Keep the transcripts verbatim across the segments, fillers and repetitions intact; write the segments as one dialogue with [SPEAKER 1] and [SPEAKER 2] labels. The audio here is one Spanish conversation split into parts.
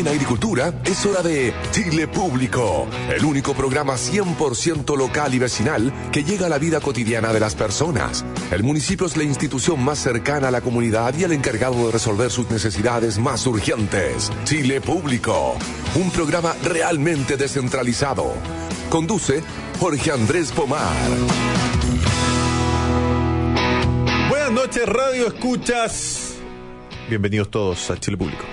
[SPEAKER 1] En agricultura es hora de Chile Público, el único programa cien por ciento local y vecinal que llega a la vida cotidiana de las personas. El municipio es la institución más cercana a la comunidad y el encargado de resolver sus necesidades más urgentes. Chile Público, un programa realmente descentralizado. Conduce Jorge Andrés Pomar.
[SPEAKER 2] Buenas noches, Radio Escuchas. Bienvenidos todos a Chile Público.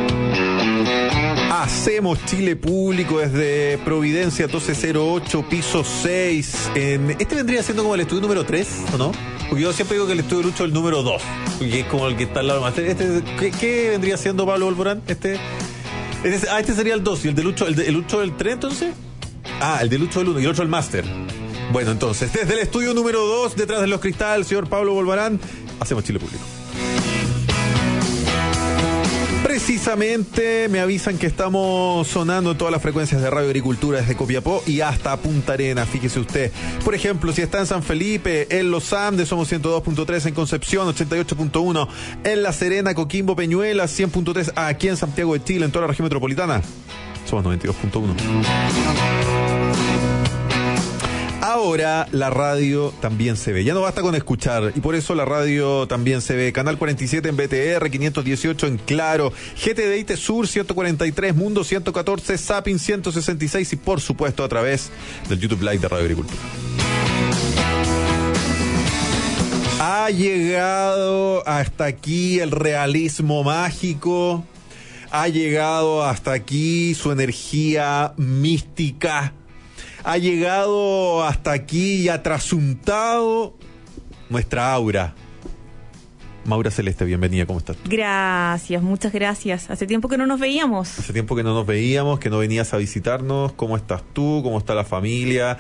[SPEAKER 2] Hacemos Chile Público desde Providencia doce cero ocho, piso seis. En, este vendría siendo como el estudio número tres, ¿o no? Porque yo siempre digo que el estudio Lucho es el número dos, que es como el que está al lado más. Este, ¿qué, ¿Qué vendría siendo, Pablo Volvorán? Este, este, ah, este sería el dos. ¿Y el de Lucho, el de, el Lucho del tres, entonces? Ah, el de Lucho del uno y el otro el máster. Bueno, entonces, desde el estudio número dos, detrás de los cristales, señor Pablo Volvorán, hacemos Chile Público. Precisamente me avisan que estamos sonando en todas las frecuencias de Radio Agricultura desde Copiapó y hasta Punta Arenas, fíjese usted. Por ejemplo, si está en San Felipe, en Los Andes, somos ciento dos punto tres, en Concepción, ochenta y ocho punto uno, en La Serena, Coquimbo, Peñuelas, cien punto tres, aquí en Santiago de Chile, en toda la región metropolitana, somos noventa y dos punto uno. Ahora la radio también se ve, ya no basta con escuchar, y por eso la radio también se ve. Canal cuarenta y siete en B T R, quinientos dieciocho en Claro, G T D I T Sur ciento cuarenta y tres, Mundo ciento catorce, Zapping ciento sesenta y seis y por supuesto a través del YouTube Live de Radio Agricultura. Ha llegado hasta aquí el realismo mágico, ha llegado hasta aquí su energía mística, ha llegado hasta aquí y ha trasuntado nuestra aura. Maura Celeste, bienvenida, ¿cómo estás tú?
[SPEAKER 3] Gracias, muchas gracias. Hace tiempo que no nos veíamos.
[SPEAKER 2] Hace tiempo que no nos veíamos, que no venías a visitarnos. ¿Cómo estás tú? ¿Cómo está la familia?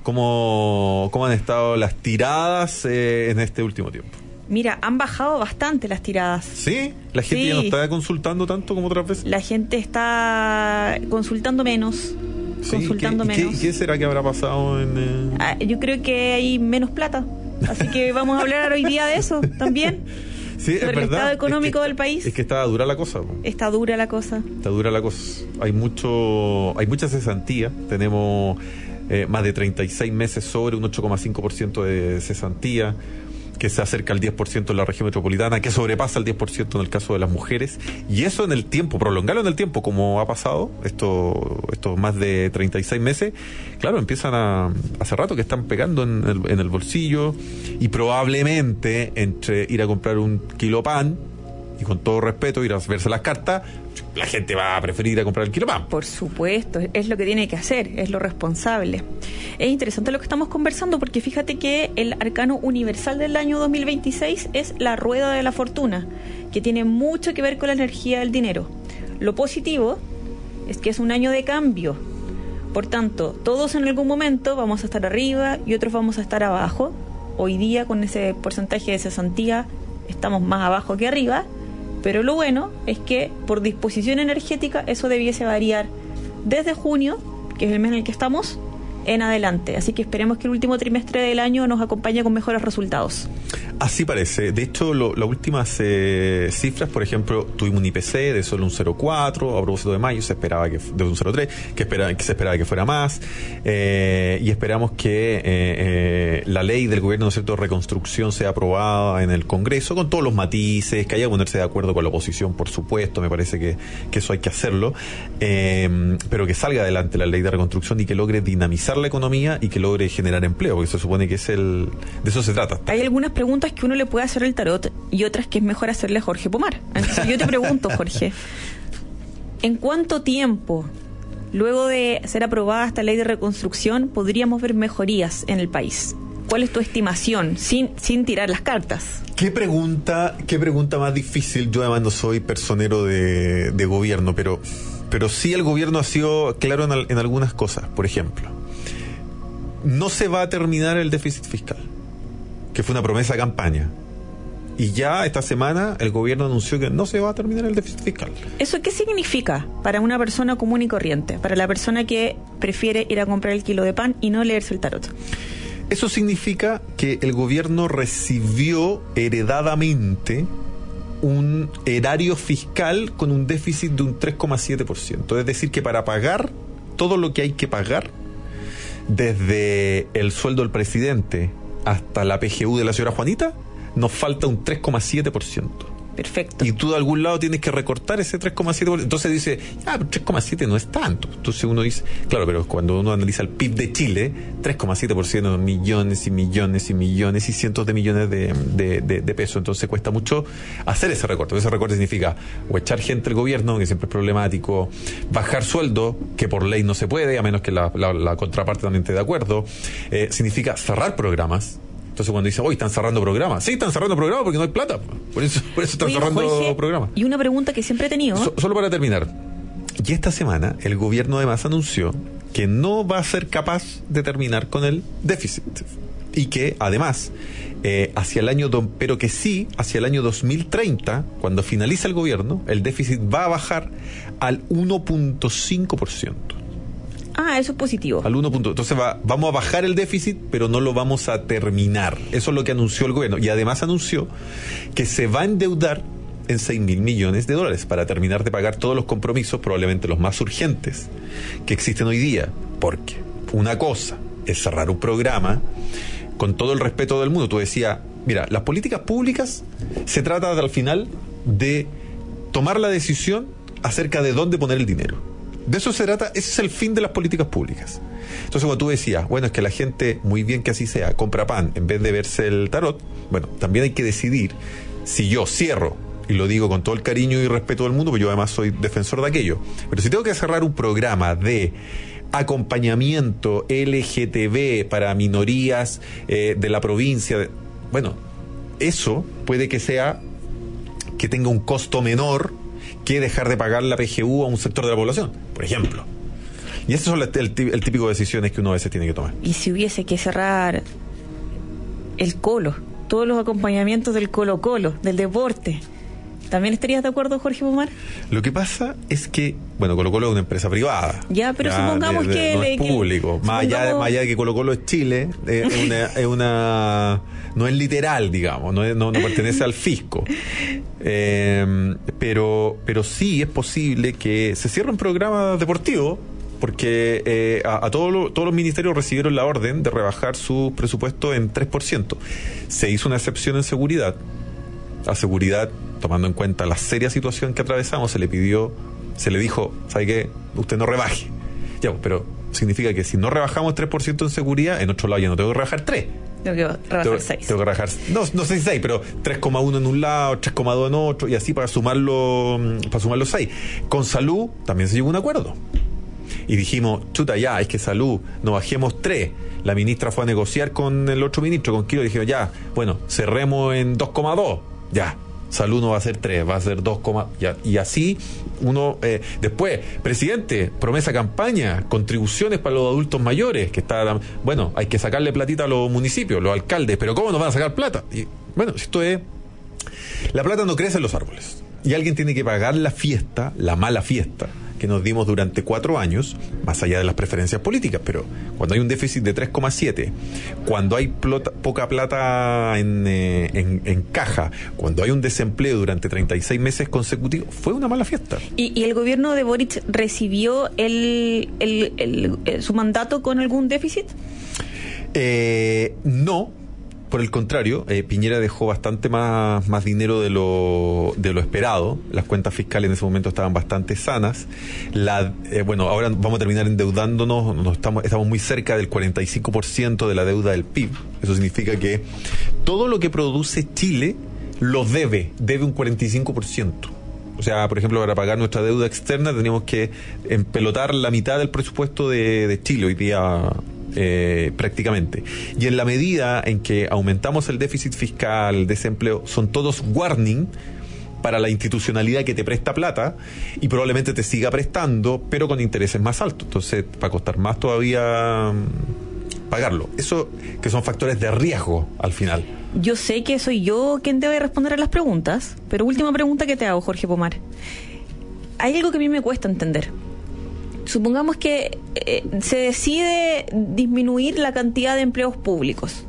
[SPEAKER 2] ¿Cómo, cómo han estado las tiradas eh, en este último tiempo?
[SPEAKER 3] Mira, han bajado bastante las tiradas.
[SPEAKER 2] ¿Sí? ¿La gente
[SPEAKER 3] sí.
[SPEAKER 2] ya no está consultando tanto como otras veces?
[SPEAKER 3] La gente está consultando menos.
[SPEAKER 2] Sí,
[SPEAKER 3] consultando
[SPEAKER 2] ¿qué,
[SPEAKER 3] menos.
[SPEAKER 2] ¿qué, ¿Qué será que habrá pasado en...? Eh...
[SPEAKER 3] Ah, yo creo que hay menos plata. Así que vamos a hablar hoy día de eso también.
[SPEAKER 2] Sí, es
[SPEAKER 3] sobre el
[SPEAKER 2] verdad.
[SPEAKER 3] estado económico
[SPEAKER 2] es que,
[SPEAKER 3] del país.
[SPEAKER 2] Es que está dura la cosa.
[SPEAKER 3] Está dura la cosa.
[SPEAKER 2] Está dura la cosa. Hay mucho, hay mucha cesantía. Tenemos eh, más de treinta y seis meses sobre un ocho coma cinco por ciento de cesantía, que se acerca al diez por ciento en la región metropolitana, que sobrepasa el diez por ciento en el caso de las mujeres, y eso en el tiempo, prolongarlo en el tiempo, como ha pasado estos esto más de treinta y seis meses, claro, empiezan a, hace rato que están pegando en el, en el bolsillo, y probablemente entre ir a comprar un kilo pan, y con todo respeto ir a verse las cartas, la gente va a preferir ir a comprar el kilo pan.
[SPEAKER 3] Por supuesto, es lo que tiene que hacer, es lo responsable. Es interesante lo que estamos conversando porque fíjate que el arcano universal del año dos mil veintiséis es la rueda de la fortuna, que tiene mucho que ver con la energía del dinero. Lo positivo es que es un año de cambio. Por tanto, todos en algún momento vamos a estar arriba y otros vamos a estar abajo. Hoy día, con ese porcentaje de cesantía, estamos más abajo que arriba. Pero lo bueno es que por disposición energética eso debiese variar desde junio, que es el mes en el que estamos, en adelante. Así que esperemos que el último trimestre del año nos acompañe con mejores resultados.
[SPEAKER 2] Así parece. De hecho, lo, las últimas eh, cifras, por ejemplo, tuvimos un I P C de solo un cero coma cuatro, a propósito de mayo se esperaba que de un cero coma tres, que, espera, que se esperaba que fuera más, eh, y esperamos que eh, eh, la ley del gobierno, ¿no es cierto?, de reconstrucción sea aprobada en el Congreso, con todos los matices, que haya que ponerse de acuerdo con la oposición, por supuesto, me parece que, que eso hay que hacerlo, eh, pero que salga adelante la ley de reconstrucción y que logre dinamizar la economía y que logre generar empleo, porque se supone que es el de eso se trata.
[SPEAKER 3] Hay algunas preguntas que uno le puede hacer al tarot y otras que es mejor hacerle a Jorge Pomar. Entonces yo te pregunto, Jorge, ¿en cuánto tiempo, luego de ser aprobada esta ley de reconstrucción, podríamos ver mejorías en el país? ¿Cuál es tu estimación, sin, sin tirar las cartas?
[SPEAKER 2] ¿Qué pregunta, qué pregunta más difícil? Yo además no soy personero de, de gobierno, pero, pero sí el gobierno ha sido claro en, en algunas cosas. Por ejemplo, no se va a terminar el déficit fiscal, que fue una promesa de campaña. Y ya esta semana el gobierno anunció que no se va a terminar el déficit fiscal.
[SPEAKER 3] ¿Eso qué significa para una persona común y corriente? Para la persona que prefiere ir a comprar el kilo de pan y no leerse el tarot.
[SPEAKER 2] Eso significa que el gobierno recibió heredadamente un erario fiscal con un déficit de un tres coma siete por ciento. Es decir, que para pagar todo lo que hay que pagar, desde el sueldo del presidente hasta la P G U de la señora Juanita, nos falta un tres coma siete por ciento.
[SPEAKER 3] Perfecto.
[SPEAKER 2] Y tú de algún lado tienes que recortar ese tres coma siete por ciento. Entonces dice, ah, pero tres coma siete no es tanto. Entonces uno dice, claro, pero cuando uno analiza el P I B de Chile, tres coma siete por ciento, millones y millones y millones y cientos de millones de, de, de, de pesos. Entonces cuesta mucho hacer ese recorte. Ese recorte significa o echar gente del gobierno, que siempre es problemático, bajar sueldo, que por ley no se puede, a menos que la, la, la contraparte también esté de acuerdo. Eh, significa cerrar programas. Entonces cuando dice, hoy están cerrando programas. Sí, están cerrando programas porque no hay plata. Por eso, por eso están
[SPEAKER 3] Oye,
[SPEAKER 2] cerrando
[SPEAKER 3] Jorge,
[SPEAKER 2] programas.
[SPEAKER 3] Y una pregunta que siempre he tenido.
[SPEAKER 2] So, solo para terminar. Y esta semana el gobierno además anunció que no va a ser capaz de terminar con el déficit. Y que además, eh, hacia el año, do, pero que sí, hacia el año dos mil treinta, cuando finaliza el gobierno, el déficit va a bajar al uno punto cinco por ciento.
[SPEAKER 3] Ah, eso es positivo.
[SPEAKER 2] Al uno. Entonces va, vamos a bajar el déficit, pero no lo vamos a terminar. Eso es lo que anunció el gobierno. Y además anunció que se va a endeudar en seis mil millones de dólares para terminar de pagar todos los compromisos, probablemente los más urgentes, que existen hoy día. Porque una cosa es cerrar un programa con todo el respeto del mundo. Tú decías, mira, las políticas públicas se trata de, al final de tomar la decisión acerca de dónde poner el dinero. De eso se trata, ese es el fin de las políticas públicas. Entonces, cuando tú decías, bueno, es que la gente, muy bien que así sea, compra pan en vez de verse el tarot, bueno, también hay que decidir si yo cierro, y lo digo con todo el cariño y respeto del mundo, porque yo además soy defensor de aquello, pero si tengo que cerrar un programa de acompañamiento L G T B para minorías eh, de la provincia, de, bueno, eso puede que sea que tenga un costo menor que dejar de pagar la P G U a un sector de la población, por ejemplo. Y esas son el, el, el típico de decisiones que uno a veces tiene que tomar.
[SPEAKER 3] Y si hubiese que cerrar el Colo, todos los acompañamientos del Colo Colo, del deporte, ¿también estarías de acuerdo, Jorge Pomar?
[SPEAKER 2] Lo que pasa es que, bueno, Colo Colo es una empresa privada.
[SPEAKER 3] Ya, pero ya, supongamos de, de, que...
[SPEAKER 2] No
[SPEAKER 3] le,
[SPEAKER 2] es público.
[SPEAKER 3] Que,
[SPEAKER 2] más,
[SPEAKER 3] supongamos...
[SPEAKER 2] allá de, más allá de que Colo Colo es Chile, eh, es, una, es una... No es literal, digamos, no, es, no, no pertenece al fisco. Eh, pero, pero sí es posible que se cierren programas deportivos, porque eh, a, a todos lo, todos los ministerios recibieron la orden de rebajar su presupuesto en tres por ciento. Se hizo una excepción en seguridad. A seguridad, tomando en cuenta la seria situación que atravesamos, se le pidió, se le dijo, ¿sabe qué? Usted no rebaje. Ya, pero significa que si no rebajamos tres por ciento en seguridad, en otro lado ya no tengo que rebajar tres.
[SPEAKER 3] Tengo que rebajar
[SPEAKER 2] tengo,
[SPEAKER 3] seis.
[SPEAKER 2] Tengo que rebajar, no, no sé si seis, pero tres coma uno en un lado, tres coma dos en otro, y así para sumarlo, para sumar los seis. Con salud también se llegó a un acuerdo. Y dijimos, chuta, ya, es que salud, no bajemos tres. La ministra fue a negociar con el otro ministro, con Kilo, y dijeron, ya, bueno, cerremos en dos coma dos. Ya, salud no va a ser tres, va a ser dos, ya, y así uno, eh, después, presidente, promesa campaña, contribuciones para los adultos mayores, que está, bueno, hay que sacarle platita a los municipios, los alcaldes, pero ¿cómo nos van a sacar plata? Y bueno, esto es, la plata no crece en los árboles, y alguien tiene que pagar la fiesta, la mala fiesta, que nos dimos durante cuatro años, más allá de las preferencias políticas, pero cuando hay un déficit de tres coma siete, cuando hay plota, poca plata en, eh, en, en caja, cuando hay un desempleo durante treinta y seis meses consecutivos, fue una mala fiesta.
[SPEAKER 3] ¿Y, y el gobierno de Boric recibió el, el, el, el, su mandato con algún déficit?
[SPEAKER 2] Eh, no. Por el contrario, eh, Piñera dejó bastante más, más dinero de lo, de lo esperado. Las cuentas fiscales en ese momento estaban bastante sanas. La, eh, bueno, ahora vamos a terminar endeudándonos. Nos estamos, estamos muy cerca del cuarenta y cinco por ciento de la deuda del P I B. Eso significa que todo lo que produce Chile lo debe, debe un cuarenta y cinco por ciento. O sea, por ejemplo, para pagar nuestra deuda externa teníamos que empelotar la mitad del presupuesto de, de Chile hoy día. Eh, prácticamente. Y en la medida en que aumentamos el déficit fiscal, el desempleo, son todos warning para la institucionalidad que te presta plata y probablemente te siga prestando, pero con intereses más altos. Entonces, va a costar más todavía pagarlo. Eso que son factores de riesgo al final.
[SPEAKER 3] Yo sé que soy yo quien debe responder a las preguntas, pero última pregunta que te hago, Jorge Pomar. Hay algo que a mí me cuesta entender. Supongamos que eh, se decide disminuir la cantidad de empleos públicos.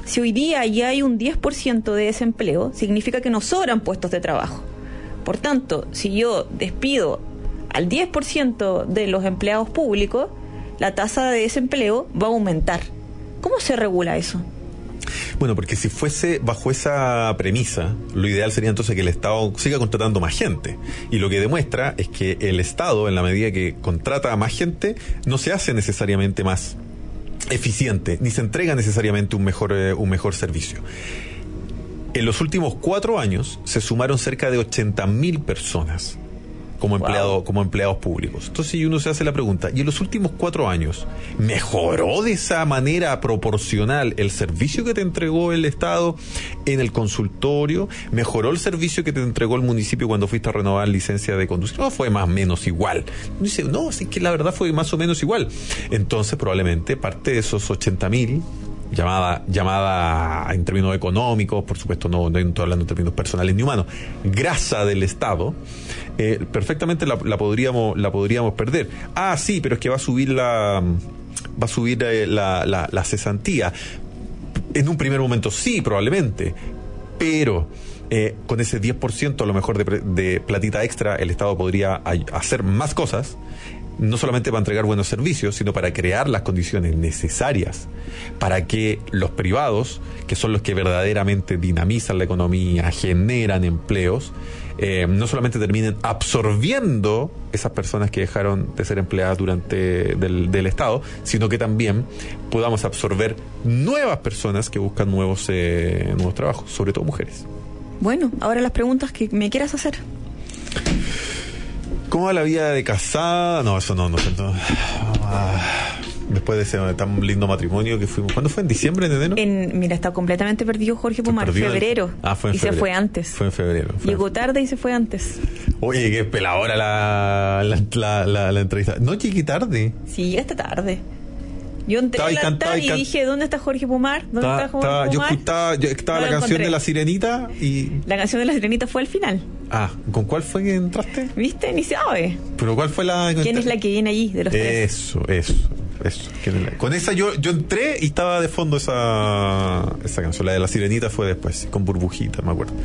[SPEAKER 3] Si hoy día ya hay un diez por ciento de desempleo, significa que nos sobran puestos de trabajo. Por tanto, si yo despido al diez por ciento de los empleados públicos, la tasa de desempleo va a aumentar. ¿Cómo se regula eso?
[SPEAKER 2] Bueno, porque si fuese bajo esa premisa, lo ideal sería entonces que el Estado siga contratando más gente. Y lo que demuestra es que el Estado, en la medida que contrata a más gente, no se hace necesariamente más eficiente, ni se entrega necesariamente un mejor, eh, un mejor servicio. En los últimos cuatro años se sumaron cerca de ochenta mil personas como, wow. empleado, como empleados públicos. Entonces uno se hace la pregunta, ¿y en los últimos cuatro años mejoró de esa manera proporcional el servicio que te entregó el Estado en el consultorio? ¿Mejoró el servicio que te entregó el municipio cuando fuiste a renovar licencia de conducir? No, fue más o menos igual. Uno dice, no, sí que la verdad fue más o menos igual. Entonces probablemente parte de esos ochenta mil llamada llamada en términos económicos, por supuesto no, no estoy hablando en términos personales ni humanos, grasa del Estado, eh, perfectamente la, la podríamos la podríamos perder. Ah, sí, pero es que va a subir la va a subir eh, la, la, la cesantía. En un primer momento sí, probablemente, pero eh, con ese diez por ciento a lo mejor de, de platita extra el Estado podría hay, hacer más cosas, no solamente para entregar buenos servicios, sino para crear las condiciones necesarias para que los privados, que son los que verdaderamente dinamizan la economía, generan empleos, eh, no solamente terminen absorbiendo esas personas que dejaron de ser empleadas durante del, del Estado, sino que también podamos absorber nuevas personas que buscan nuevos, eh, nuevos trabajos, sobre todo mujeres.
[SPEAKER 3] Bueno, ahora las preguntas que me quieras hacer.
[SPEAKER 2] ¿Cómo va la vida de casada? No, eso no, no. no. Ah, después de ese tan lindo matrimonio que fuimos. ¿Cuándo fue? ¿En diciembre, en enero?
[SPEAKER 3] En, mira, está completamente perdido Jorge Pomar. Febrero.
[SPEAKER 2] El... Ah, fue en
[SPEAKER 3] y
[SPEAKER 2] febrero.
[SPEAKER 3] se fue antes.
[SPEAKER 2] Fue en febrero. Fue
[SPEAKER 3] Llegó
[SPEAKER 2] en...
[SPEAKER 3] tarde y se fue antes.
[SPEAKER 2] Oye, qué peladora la, la, la, la, la entrevista. No llegué tarde.
[SPEAKER 3] Sí, llegaste tarde. Yo entré
[SPEAKER 2] estaba
[SPEAKER 3] a la
[SPEAKER 2] can,
[SPEAKER 3] tarde y
[SPEAKER 2] can...
[SPEAKER 3] dije, ¿dónde está Jorge Pomar? ¿Dónde
[SPEAKER 2] estaba,
[SPEAKER 3] está Jorge
[SPEAKER 2] estaba,
[SPEAKER 3] Pomar?
[SPEAKER 2] Yo estaba, yo estaba no la canción encontré. De La Sirenita y...
[SPEAKER 3] La canción de La Sirenita fue al final.
[SPEAKER 2] Ah, ¿con cuál fue que entraste?
[SPEAKER 3] ¿Viste? Ni sabe.
[SPEAKER 2] ¿Pero cuál fue la...?
[SPEAKER 3] ¿Quién es la que viene allí de los tres?
[SPEAKER 2] Eso, eso, eso. Con esa yo yo entré y estaba de fondo esa, esa canción. La de La Sirenita fue después, con burbujita, me acuerdo.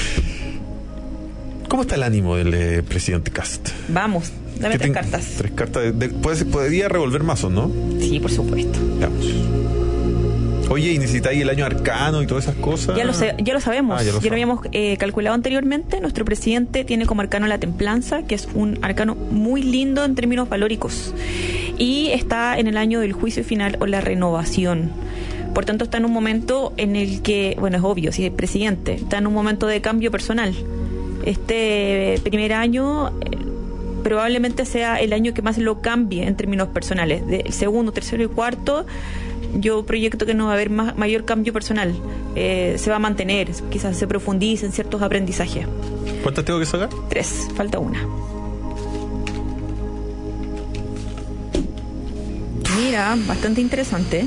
[SPEAKER 2] ¿Cómo está el ánimo del eh, presidente Kast?
[SPEAKER 3] Vamos, dame tres cartas.
[SPEAKER 2] Tres cartas. De, de, ¿puede, ¿Podría revolver mazos, no?
[SPEAKER 3] Sí, por supuesto.
[SPEAKER 2] Veamos. Oye, ¿y necesitáis el año arcano y todas esas cosas?
[SPEAKER 3] Ya lo, sé, ya lo sabemos.
[SPEAKER 2] Ah, ya lo,
[SPEAKER 3] ya lo habíamos eh, calculado anteriormente. Nuestro presidente tiene como arcano la templanza, que es un arcano muy lindo en términos valóricos. Y está en el año del juicio final o la renovación. Por tanto, está en un momento en el que, bueno, es obvio, si es presidente, está en un momento de cambio personal. Este primer año eh, probablemente sea el año que más lo cambie en términos personales. De, el segundo, tercero y cuarto, yo proyecto que no va a haber más, mayor cambio personal. Eh, se va a mantener, quizás se profundice en ciertos aprendizajes.
[SPEAKER 2] ¿Cuántas tengo que sacar?
[SPEAKER 3] Tres, falta una. Mira, bastante interesante.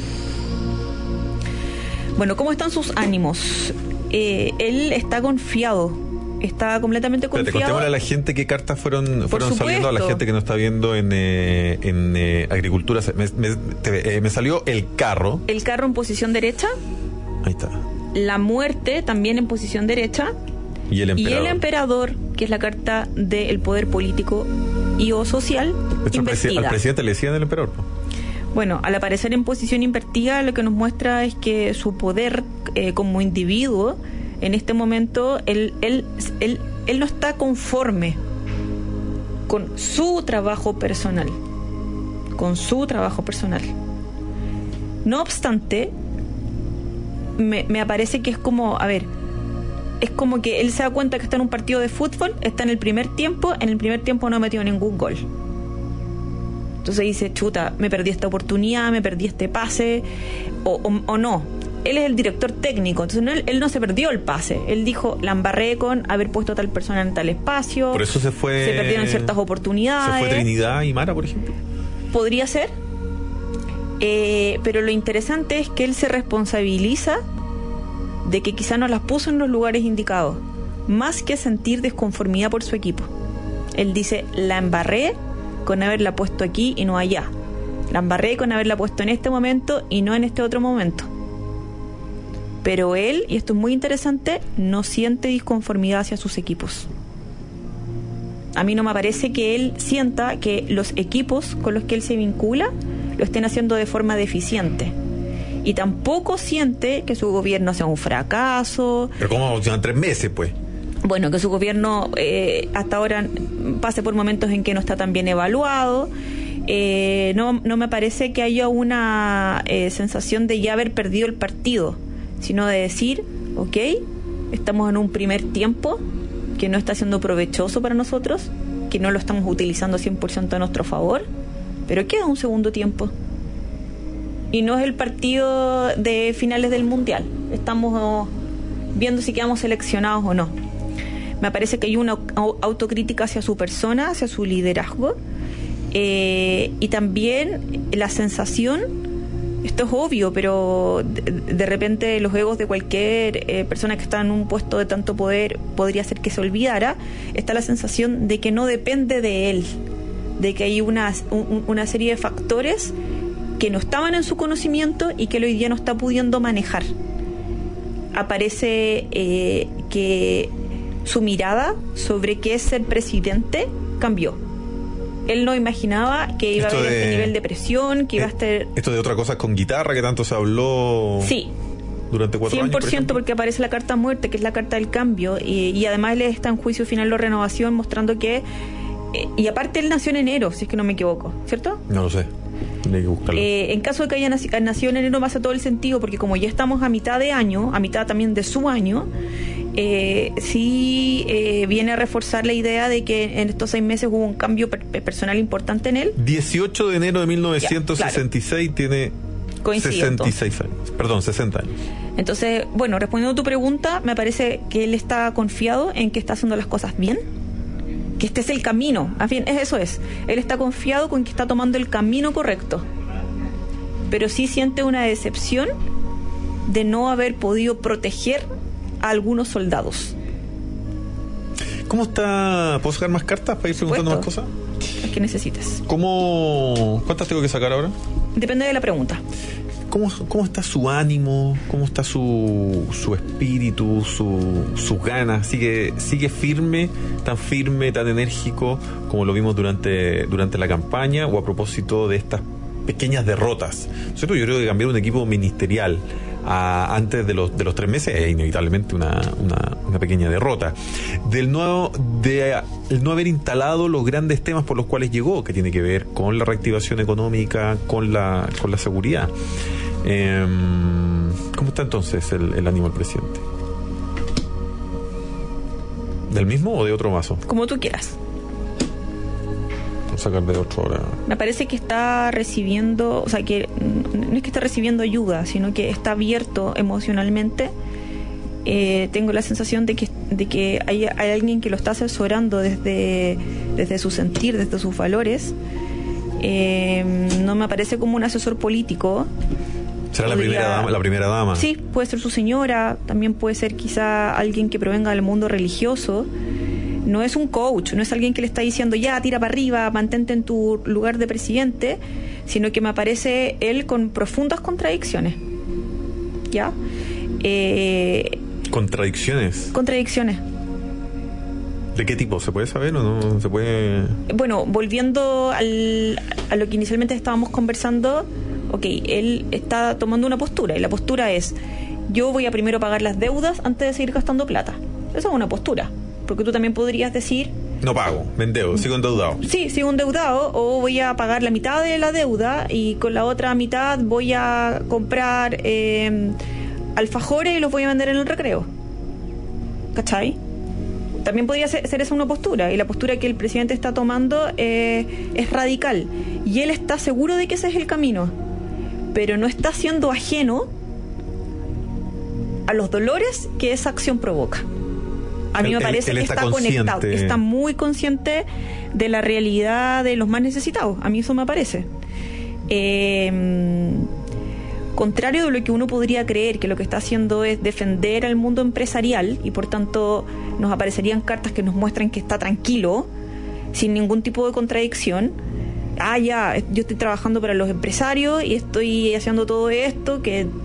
[SPEAKER 3] Bueno, ¿cómo están sus ánimos? Eh, él está confiado. Está completamente confiado.
[SPEAKER 2] Pero te contémosle a la gente qué cartas fueron, fueron saliendo, a la gente que nos está viendo en, eh, en eh, agricultura. Me, me, te, eh, me salió el carro.
[SPEAKER 3] El carro en posición derecha.
[SPEAKER 2] Ahí está.
[SPEAKER 3] La muerte también en posición derecha.
[SPEAKER 2] Y el emperador.
[SPEAKER 3] Y el emperador, que es la carta del poder político y o social.
[SPEAKER 2] Esto invertida. Al presidente le decían el emperador, ¿no?
[SPEAKER 3] Bueno, al aparecer en posición invertida, lo que nos muestra es que su poder eh, como individuo, en este momento, él, él, él, él no está conforme con su trabajo personal. Con su trabajo personal. No obstante, me, me parece que es como, a ver, es como que él se da cuenta que está en un partido de fútbol, está en el primer tiempo, en el primer tiempo no ha metido ningún gol. Entonces dice, chuta, me perdí esta oportunidad, me perdí este pase, o, o, o no. Él es el director técnico, entonces no, él, él no se perdió el pase. Él dijo, la embarré con haber puesto a tal persona en tal espacio.
[SPEAKER 2] Por eso se fue...
[SPEAKER 3] Se perdieron ciertas oportunidades.
[SPEAKER 2] ¿Se fue Trinidad y Mara, por ejemplo?
[SPEAKER 3] Podría ser. Eh, pero lo interesante es que él se responsabiliza de que quizá no las puso en los lugares indicados, más que sentir desconformidad por su equipo. Él dice, la embarré con haberla puesto aquí y no allá. La embarré con haberla puesto en este momento y no en este otro momento. Pero él, y esto es muy interesante, no siente disconformidad hacia sus equipos. A mí no me parece que él sienta que los equipos con los que él se vincula lo estén haciendo de forma deficiente. Y tampoco siente que su gobierno sea un fracaso.
[SPEAKER 2] Pero ¿cómo funcionan tres meses, pues?
[SPEAKER 3] Bueno, que su gobierno eh, hasta ahora pase por momentos en que no está tan bien evaluado. Eh, no, no me parece que haya una eh, sensación de ya haber perdido el partido, sino de decir, ok, estamos en un primer tiempo que no está siendo provechoso para nosotros, que no lo estamos utilizando cien por ciento a nuestro favor, pero queda un segundo tiempo. Y no es el partido de finales del Mundial. Estamos viendo si quedamos seleccionados o no. Me parece que hay una autocrítica hacia su persona, hacia su liderazgo, eh, y también la sensación, esto es obvio, pero de, de repente los egos de cualquier eh, persona que está en un puesto de tanto poder podría ser que se olvidara, está la sensación de que no depende de él, de que hay una, un, una serie de factores que no estaban en su conocimiento y que él hoy día no está pudiendo manejar. Aparece eh, que su mirada sobre qué es ser presidente cambió. Él no imaginaba que iba esto a haber de, este nivel de presión, que iba a estar...
[SPEAKER 2] Esto de otra cosa con guitarra que tanto se habló...
[SPEAKER 3] Sí.
[SPEAKER 2] Durante cuatro
[SPEAKER 3] cien por ciento
[SPEAKER 2] años, por
[SPEAKER 3] porque aparece la carta muerte, que es la carta del cambio, y, y además él está en juicio final de renovación mostrando que... Eh, y aparte él nació en enero, si es que no me equivoco, ¿cierto?
[SPEAKER 2] No lo sé. Hay que buscarlo.
[SPEAKER 3] Eh, en caso de que haya nac- nacido en enero, me hace todo el sentido, porque como ya estamos a mitad de año, a mitad también de su año, eh, sí eh, viene a reforzar la idea de que en estos seis meses hubo un cambio per- personal importante en él.
[SPEAKER 2] dieciocho de enero de mil novecientos sesenta y seis, ya, claro. Tiene sesenta y seis años, perdón, sesenta años.
[SPEAKER 3] Entonces, bueno, respondiendo a tu pregunta, me parece que él está confiado en que está haciendo las cosas bien, que este es el camino, en fin, eso es, él está confiado con que está tomando el camino correcto, pero sí siente una decepción de no haber podido proteger a algunos soldados.
[SPEAKER 2] ¿Cómo está? ¿Puedo sacar más cartas para ir preguntando más cosas?
[SPEAKER 3] Las que necesites.
[SPEAKER 2] ¿Cómo? ¿Cuántas tengo que sacar ahora?
[SPEAKER 3] Depende de la pregunta.
[SPEAKER 2] ¿Cómo, cómo está su ánimo? ¿Cómo está su, su espíritu, su, sus ganas? ¿Sigue, sigue firme, tan firme, tan enérgico como lo vimos durante, durante la campaña, o a propósito de estas pequeñas derrotas? ¿Cierto? Yo creo que cambiar un equipo ministerial a, antes de los, de los tres meses es inevitablemente una, una, una pequeña derrota. Del nuevo, de el no haber instalado los grandes temas por los cuales llegó, que tiene que ver con la reactivación económica, con la, con la seguridad. Eh, ¿Cómo está entonces el, el ánimo del presidente? ¿Del mismo o de otro mazo?
[SPEAKER 3] Como tú quieras.
[SPEAKER 2] Vamos a sacar de otro ahora.
[SPEAKER 3] Me parece que está recibiendo, o sea, que no es que esté recibiendo ayuda, sino que está abierto emocionalmente. Eh, tengo la sensación de que de que hay, hay alguien que lo está asesorando desde, desde su sentir, desde sus valores. Eh, no me parece como un asesor político.
[SPEAKER 2] ¿Será la primera dama, la primera dama?
[SPEAKER 3] Sí, puede ser su señora, también puede ser quizá alguien que provenga del mundo religioso. No es un coach, no es alguien que le está diciendo ya, tira para arriba, mantente en tu lugar de presidente, sino que me aparece él con profundas contradicciones. ¿Ya? Eh,
[SPEAKER 2] ¿Contradicciones?
[SPEAKER 3] Contradicciones.
[SPEAKER 2] ¿De qué tipo? ¿Se puede saber o no se puede...?
[SPEAKER 3] Bueno, volviendo al, a lo que inicialmente estábamos conversando, ok, él está tomando una postura, y la postura es, yo voy a primero pagar las deudas antes de seguir gastando plata. Esa es una postura, porque tú también podrías decir...
[SPEAKER 2] No pago, me endeudo, sigo endeudado.
[SPEAKER 3] Sí, sigo endeudado, o voy a pagar la mitad de la deuda y con la otra mitad voy a comprar eh, alfajores y los voy a vender en el recreo. ¿Cachai? También podría ser, ser esa una postura, y la postura que el presidente está tomando eh, es radical, y él está seguro de que ese es el camino, pero no está siendo ajeno a los dolores que esa acción provoca. A mí
[SPEAKER 2] él,
[SPEAKER 3] me parece
[SPEAKER 2] él, él
[SPEAKER 3] que
[SPEAKER 2] está,
[SPEAKER 3] está conectado,
[SPEAKER 2] consciente.
[SPEAKER 3] está muy consciente de la realidad de los más necesitados. A mí eso me parece. Eh, contrario de lo que uno podría creer, que lo que está haciendo es defender al mundo empresarial, y por tanto nos aparecerían cartas que nos muestran que está tranquilo, sin ningún tipo de contradicción. Ah, ya, yo estoy trabajando para los empresarios y estoy haciendo todo esto, que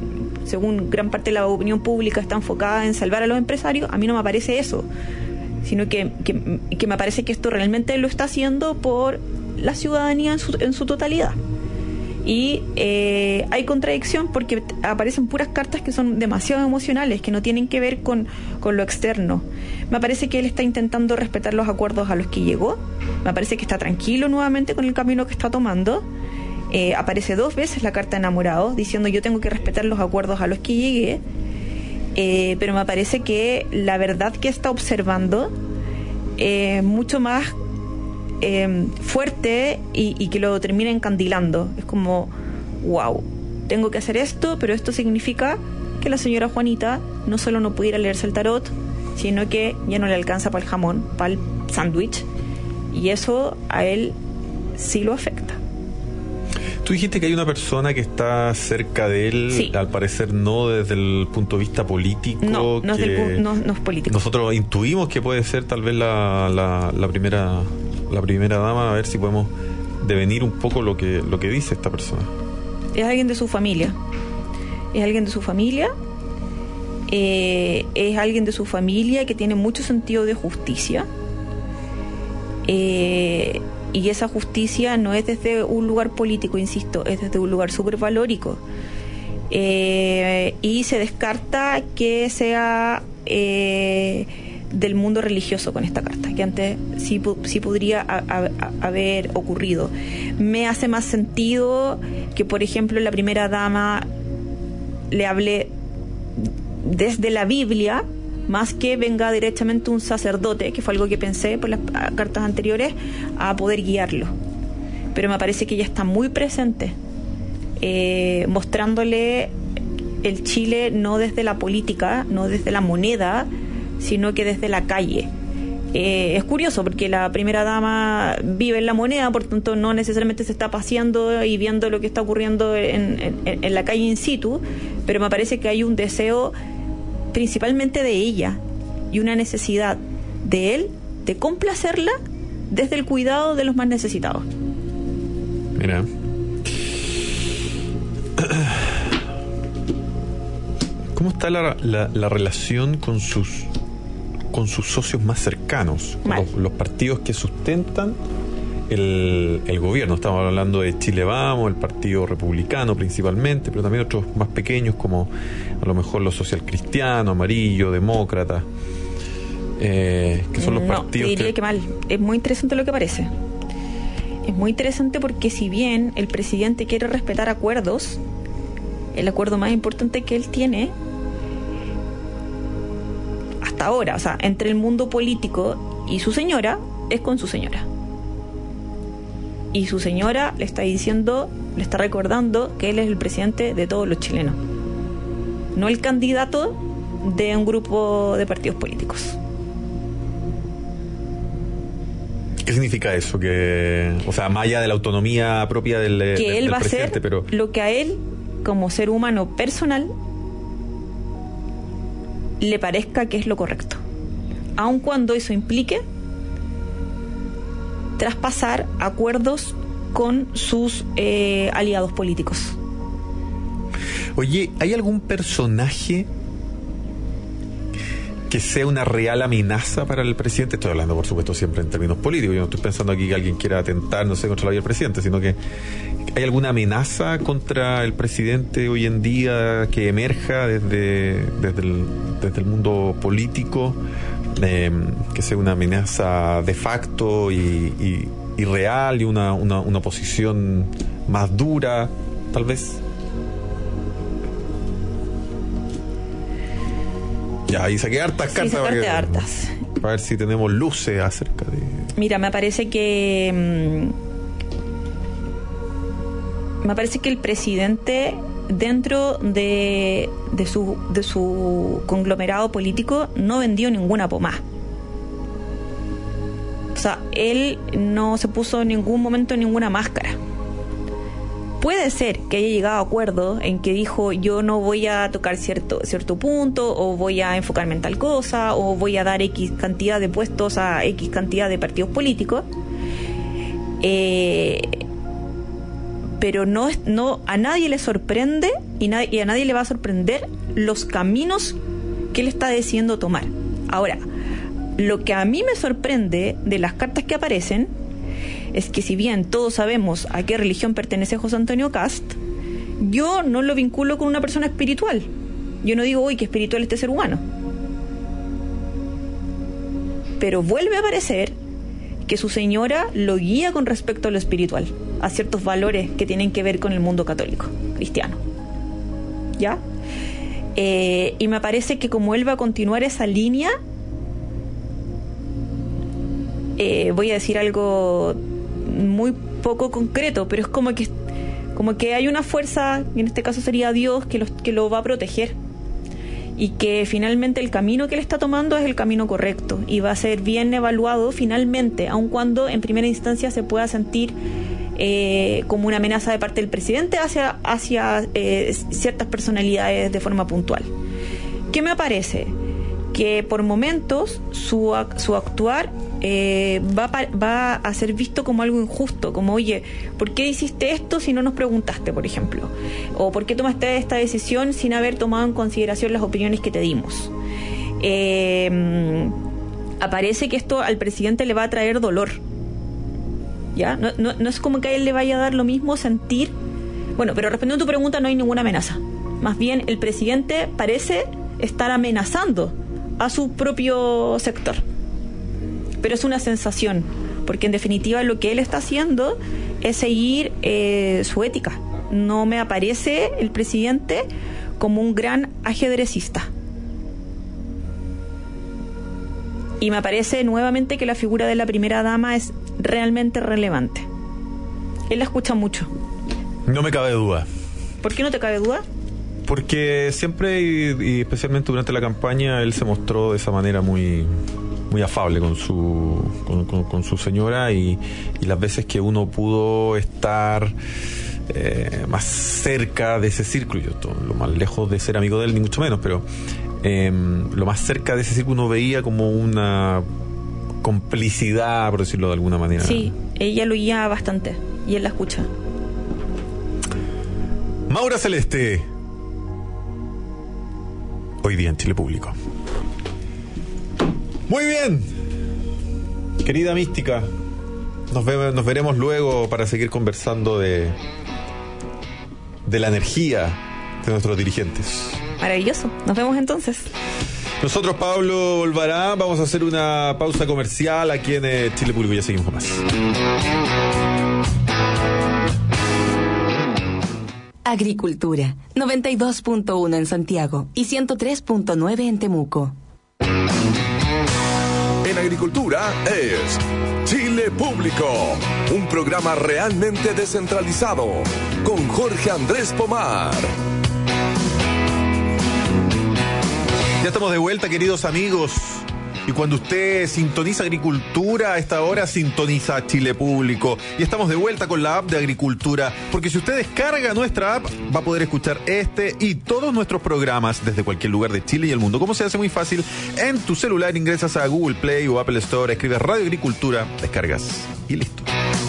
[SPEAKER 3] según gran parte de la opinión pública está enfocada en salvar a los empresarios, a mí no me parece eso, sino que, que, que me parece que esto realmente lo está haciendo por la ciudadanía en su, en su totalidad. Y eh, hay contradicción porque aparecen puras cartas que son demasiado emocionales, que no tienen que ver con, con lo externo. Me parece que él está intentando respetar los acuerdos a los que llegó. Me parece que está tranquilo nuevamente con el camino que está tomando. Eh, aparece dos veces la carta enamorado, diciendo yo tengo que respetar los acuerdos a los que llegué. Eh, pero me parece que la verdad que está observando es eh, mucho más Eh, fuerte y, y que lo termina encandilando. Es como, wow, tengo que hacer esto, pero esto significa que la señora Juanita no solo no pudiera leerse el tarot, sino que ya no le alcanza para el jamón, para el sándwich, y eso a él sí lo afecta.
[SPEAKER 2] Tú dijiste que hay una persona que está cerca de él,
[SPEAKER 3] sí.
[SPEAKER 2] Al parecer no desde el punto de vista político.
[SPEAKER 3] No, no,
[SPEAKER 2] que
[SPEAKER 3] es, del, no, no es político.
[SPEAKER 2] Nosotros intuimos que puede ser tal vez la, la, la primera la primera dama, a ver si podemos devenir un poco lo que, lo que dice esta persona.
[SPEAKER 3] Es alguien de su familia. Es alguien de su familia. Eh, es alguien de su familia que tiene mucho sentido de justicia. Eh... Y esa justicia no es desde un lugar político, insisto, es desde un lugar súper valórico. Eh, y se descarta que sea eh, del mundo religioso con esta carta, que antes sí, sí podría a, a, a haber ocurrido. Me hace más sentido que, por ejemplo, la primera dama le hable desde la Biblia, más que venga directamente un sacerdote, que fue algo que pensé por las cartas anteriores, a poder guiarlo. Pero me parece que ella está muy presente, eh, mostrándole el Chile no desde la política, no desde la moneda, sino que desde la calle. Eh, es curioso porque la primera dama vive en la moneda, por tanto no necesariamente se está paseando y viendo lo que está ocurriendo en, en, en la calle in situ, pero me parece que hay un deseo principalmente de ella y una necesidad de él de complacerla desde el cuidado de los más necesitados.
[SPEAKER 2] Mira, ¿cómo está la, la, la relación con sus con sus socios más cercanos, con los, los partidos que sustentan el, el gobierno? Estamos hablando de Chile Vamos, el Partido Republicano principalmente, pero también otros más pequeños como a lo mejor los socialcristianos, Amarillo, Demócrata, eh, que son los
[SPEAKER 3] no,
[SPEAKER 2] partidos
[SPEAKER 3] te diría
[SPEAKER 2] que...
[SPEAKER 3] que mal. Es muy interesante lo que parece. Es muy interesante porque si bien el presidente quiere respetar acuerdos, el acuerdo más importante que él tiene hasta ahora, o sea, entre el mundo político y su señora, es con su señora. Y su señora le está diciendo, le está recordando que él es el presidente de todos los chilenos, no el candidato de un grupo de partidos políticos.
[SPEAKER 2] ¿Qué significa eso? Que, o sea, más allá de la autonomía propia del,
[SPEAKER 3] que
[SPEAKER 2] del,
[SPEAKER 3] él
[SPEAKER 2] del
[SPEAKER 3] va
[SPEAKER 2] presidente,
[SPEAKER 3] a hacer
[SPEAKER 2] pero...
[SPEAKER 3] lo que a él, como ser humano personal, le parezca que es lo correcto, aun cuando eso implique traspasar acuerdos con sus eh, aliados políticos.
[SPEAKER 2] Oye, ¿hay algún personaje que sea una real amenaza para el presidente? Estoy hablando, por supuesto, siempre en términos políticos. Yo no estoy pensando aquí que alguien quiera atentar, no sé, contra la vida del presidente, sino que ¿hay alguna amenaza contra el presidente hoy en día que emerja desde, desde, el, desde el mundo político? Eh, que sea una amenaza de facto y, y, y real y una, una, una posición más dura, tal vez. Ya, ahí saqué hartas
[SPEAKER 3] Sí,
[SPEAKER 2] cartas para, que,
[SPEAKER 3] hartas.
[SPEAKER 2] para ver si tenemos luces acerca de...
[SPEAKER 3] Mira, me parece que mmm, me parece que el presidente, dentro de, de su de su conglomerado político, no vendió ninguna pomada. O sea, él no se puso en ningún momento ninguna máscara. Puede ser que haya llegado a acuerdo en que dijo yo no voy a tocar cierto cierto punto, o voy a enfocarme en tal cosa, o voy a dar X cantidad de puestos a X cantidad de partidos políticos, eh, pero no, no a nadie le sorprende y, na- y a nadie le va a sorprender los caminos que él está decidiendo tomar. Ahora, lo que a mí me sorprende de las cartas que aparecen es que si bien todos sabemos a qué religión pertenece José Antonio Kast, yo no lo vinculo con una persona espiritual. Yo no digo, uy, qué espiritual este ser humano. Pero vuelve a aparecer que su señora lo guía con respecto a lo espiritual, a ciertos valores que tienen que ver con el mundo católico, cristiano. ¿Ya? Eh, y me parece que como él va a continuar esa línea, eh, voy a decir algo muy poco concreto, pero es como que como que hay una fuerza, en este caso sería Dios, que, los, que lo va a proteger, y que finalmente el camino que él está tomando es el camino correcto y va a ser bien evaluado finalmente, aun cuando en primera instancia se pueda sentir eh, como una amenaza de parte del presidente hacia, hacia eh, ciertas personalidades de forma puntual. ¿Qué me parece? Que por momentos su, su actuar eh, va, va a ser visto como algo injusto, como, oye, ¿por qué hiciste esto si no nos preguntaste, por ejemplo? ¿O por qué tomaste esta decisión sin haber tomado en consideración las opiniones que te dimos? Eh, aparece que esto al presidente le va a traer dolor, ¿ya? No, no, no es como que a él le vaya a dar lo mismo sentir. Bueno, pero respondiendo a tu pregunta, no hay ninguna amenaza. Más bien, el presidente parece estar amenazando a su propio sector. Pero es una sensación, porque en definitiva lo que él está haciendo es seguir eh, su ética. No me aparece el presidente como un gran ajedrecista. Y me parece nuevamente que la figura de la primera dama es realmente relevante. Él la escucha mucho.
[SPEAKER 2] No me cabe duda.
[SPEAKER 3] ¿Por qué no te cabe duda?
[SPEAKER 2] Porque siempre, y, y especialmente durante la campaña, él se mostró de esa manera muy, muy afable con su, con, con, con su señora, y, y las veces que uno pudo estar eh, más cerca de ese círculo, yo todo, lo más lejos de ser amigo de él, ni mucho menos, pero eh, lo más cerca de ese círculo uno veía como una complicidad, por decirlo de alguna manera.
[SPEAKER 3] Sí, ella lo guía bastante y él la escucha.
[SPEAKER 2] Maura Celeste, hoy día en Chile Público. Muy bien, querida mística, nos, ve, nos veremos luego para seguir conversando de de la energía de nuestros dirigentes.
[SPEAKER 3] Maravilloso, nos vemos entonces.
[SPEAKER 2] Nosotros, Pablo Olvará, vamos a hacer una pausa comercial aquí en eh, Chile Público. Ya seguimos con más.
[SPEAKER 4] Agricultura, noventa y dos punto uno en Santiago y ciento tres punto nueve en Temuco.
[SPEAKER 1] En Agricultura es Chile Público, un programa realmente descentralizado con Jorge Andrés Pomar.
[SPEAKER 2] Ya estamos de vuelta, queridos amigos. Y cuando usted sintoniza Agricultura, a esta hora sintoniza Chile Público. Y estamos de vuelta con la app de Agricultura, porque si usted descarga nuestra app, va a poder escuchar este y todos nuestros programas desde cualquier lugar de Chile y el mundo. ¿Cómo se hace? Muy fácil. En tu celular ingresas a Google Play o Apple Store, escribes Radio Agricultura, descargas y listo.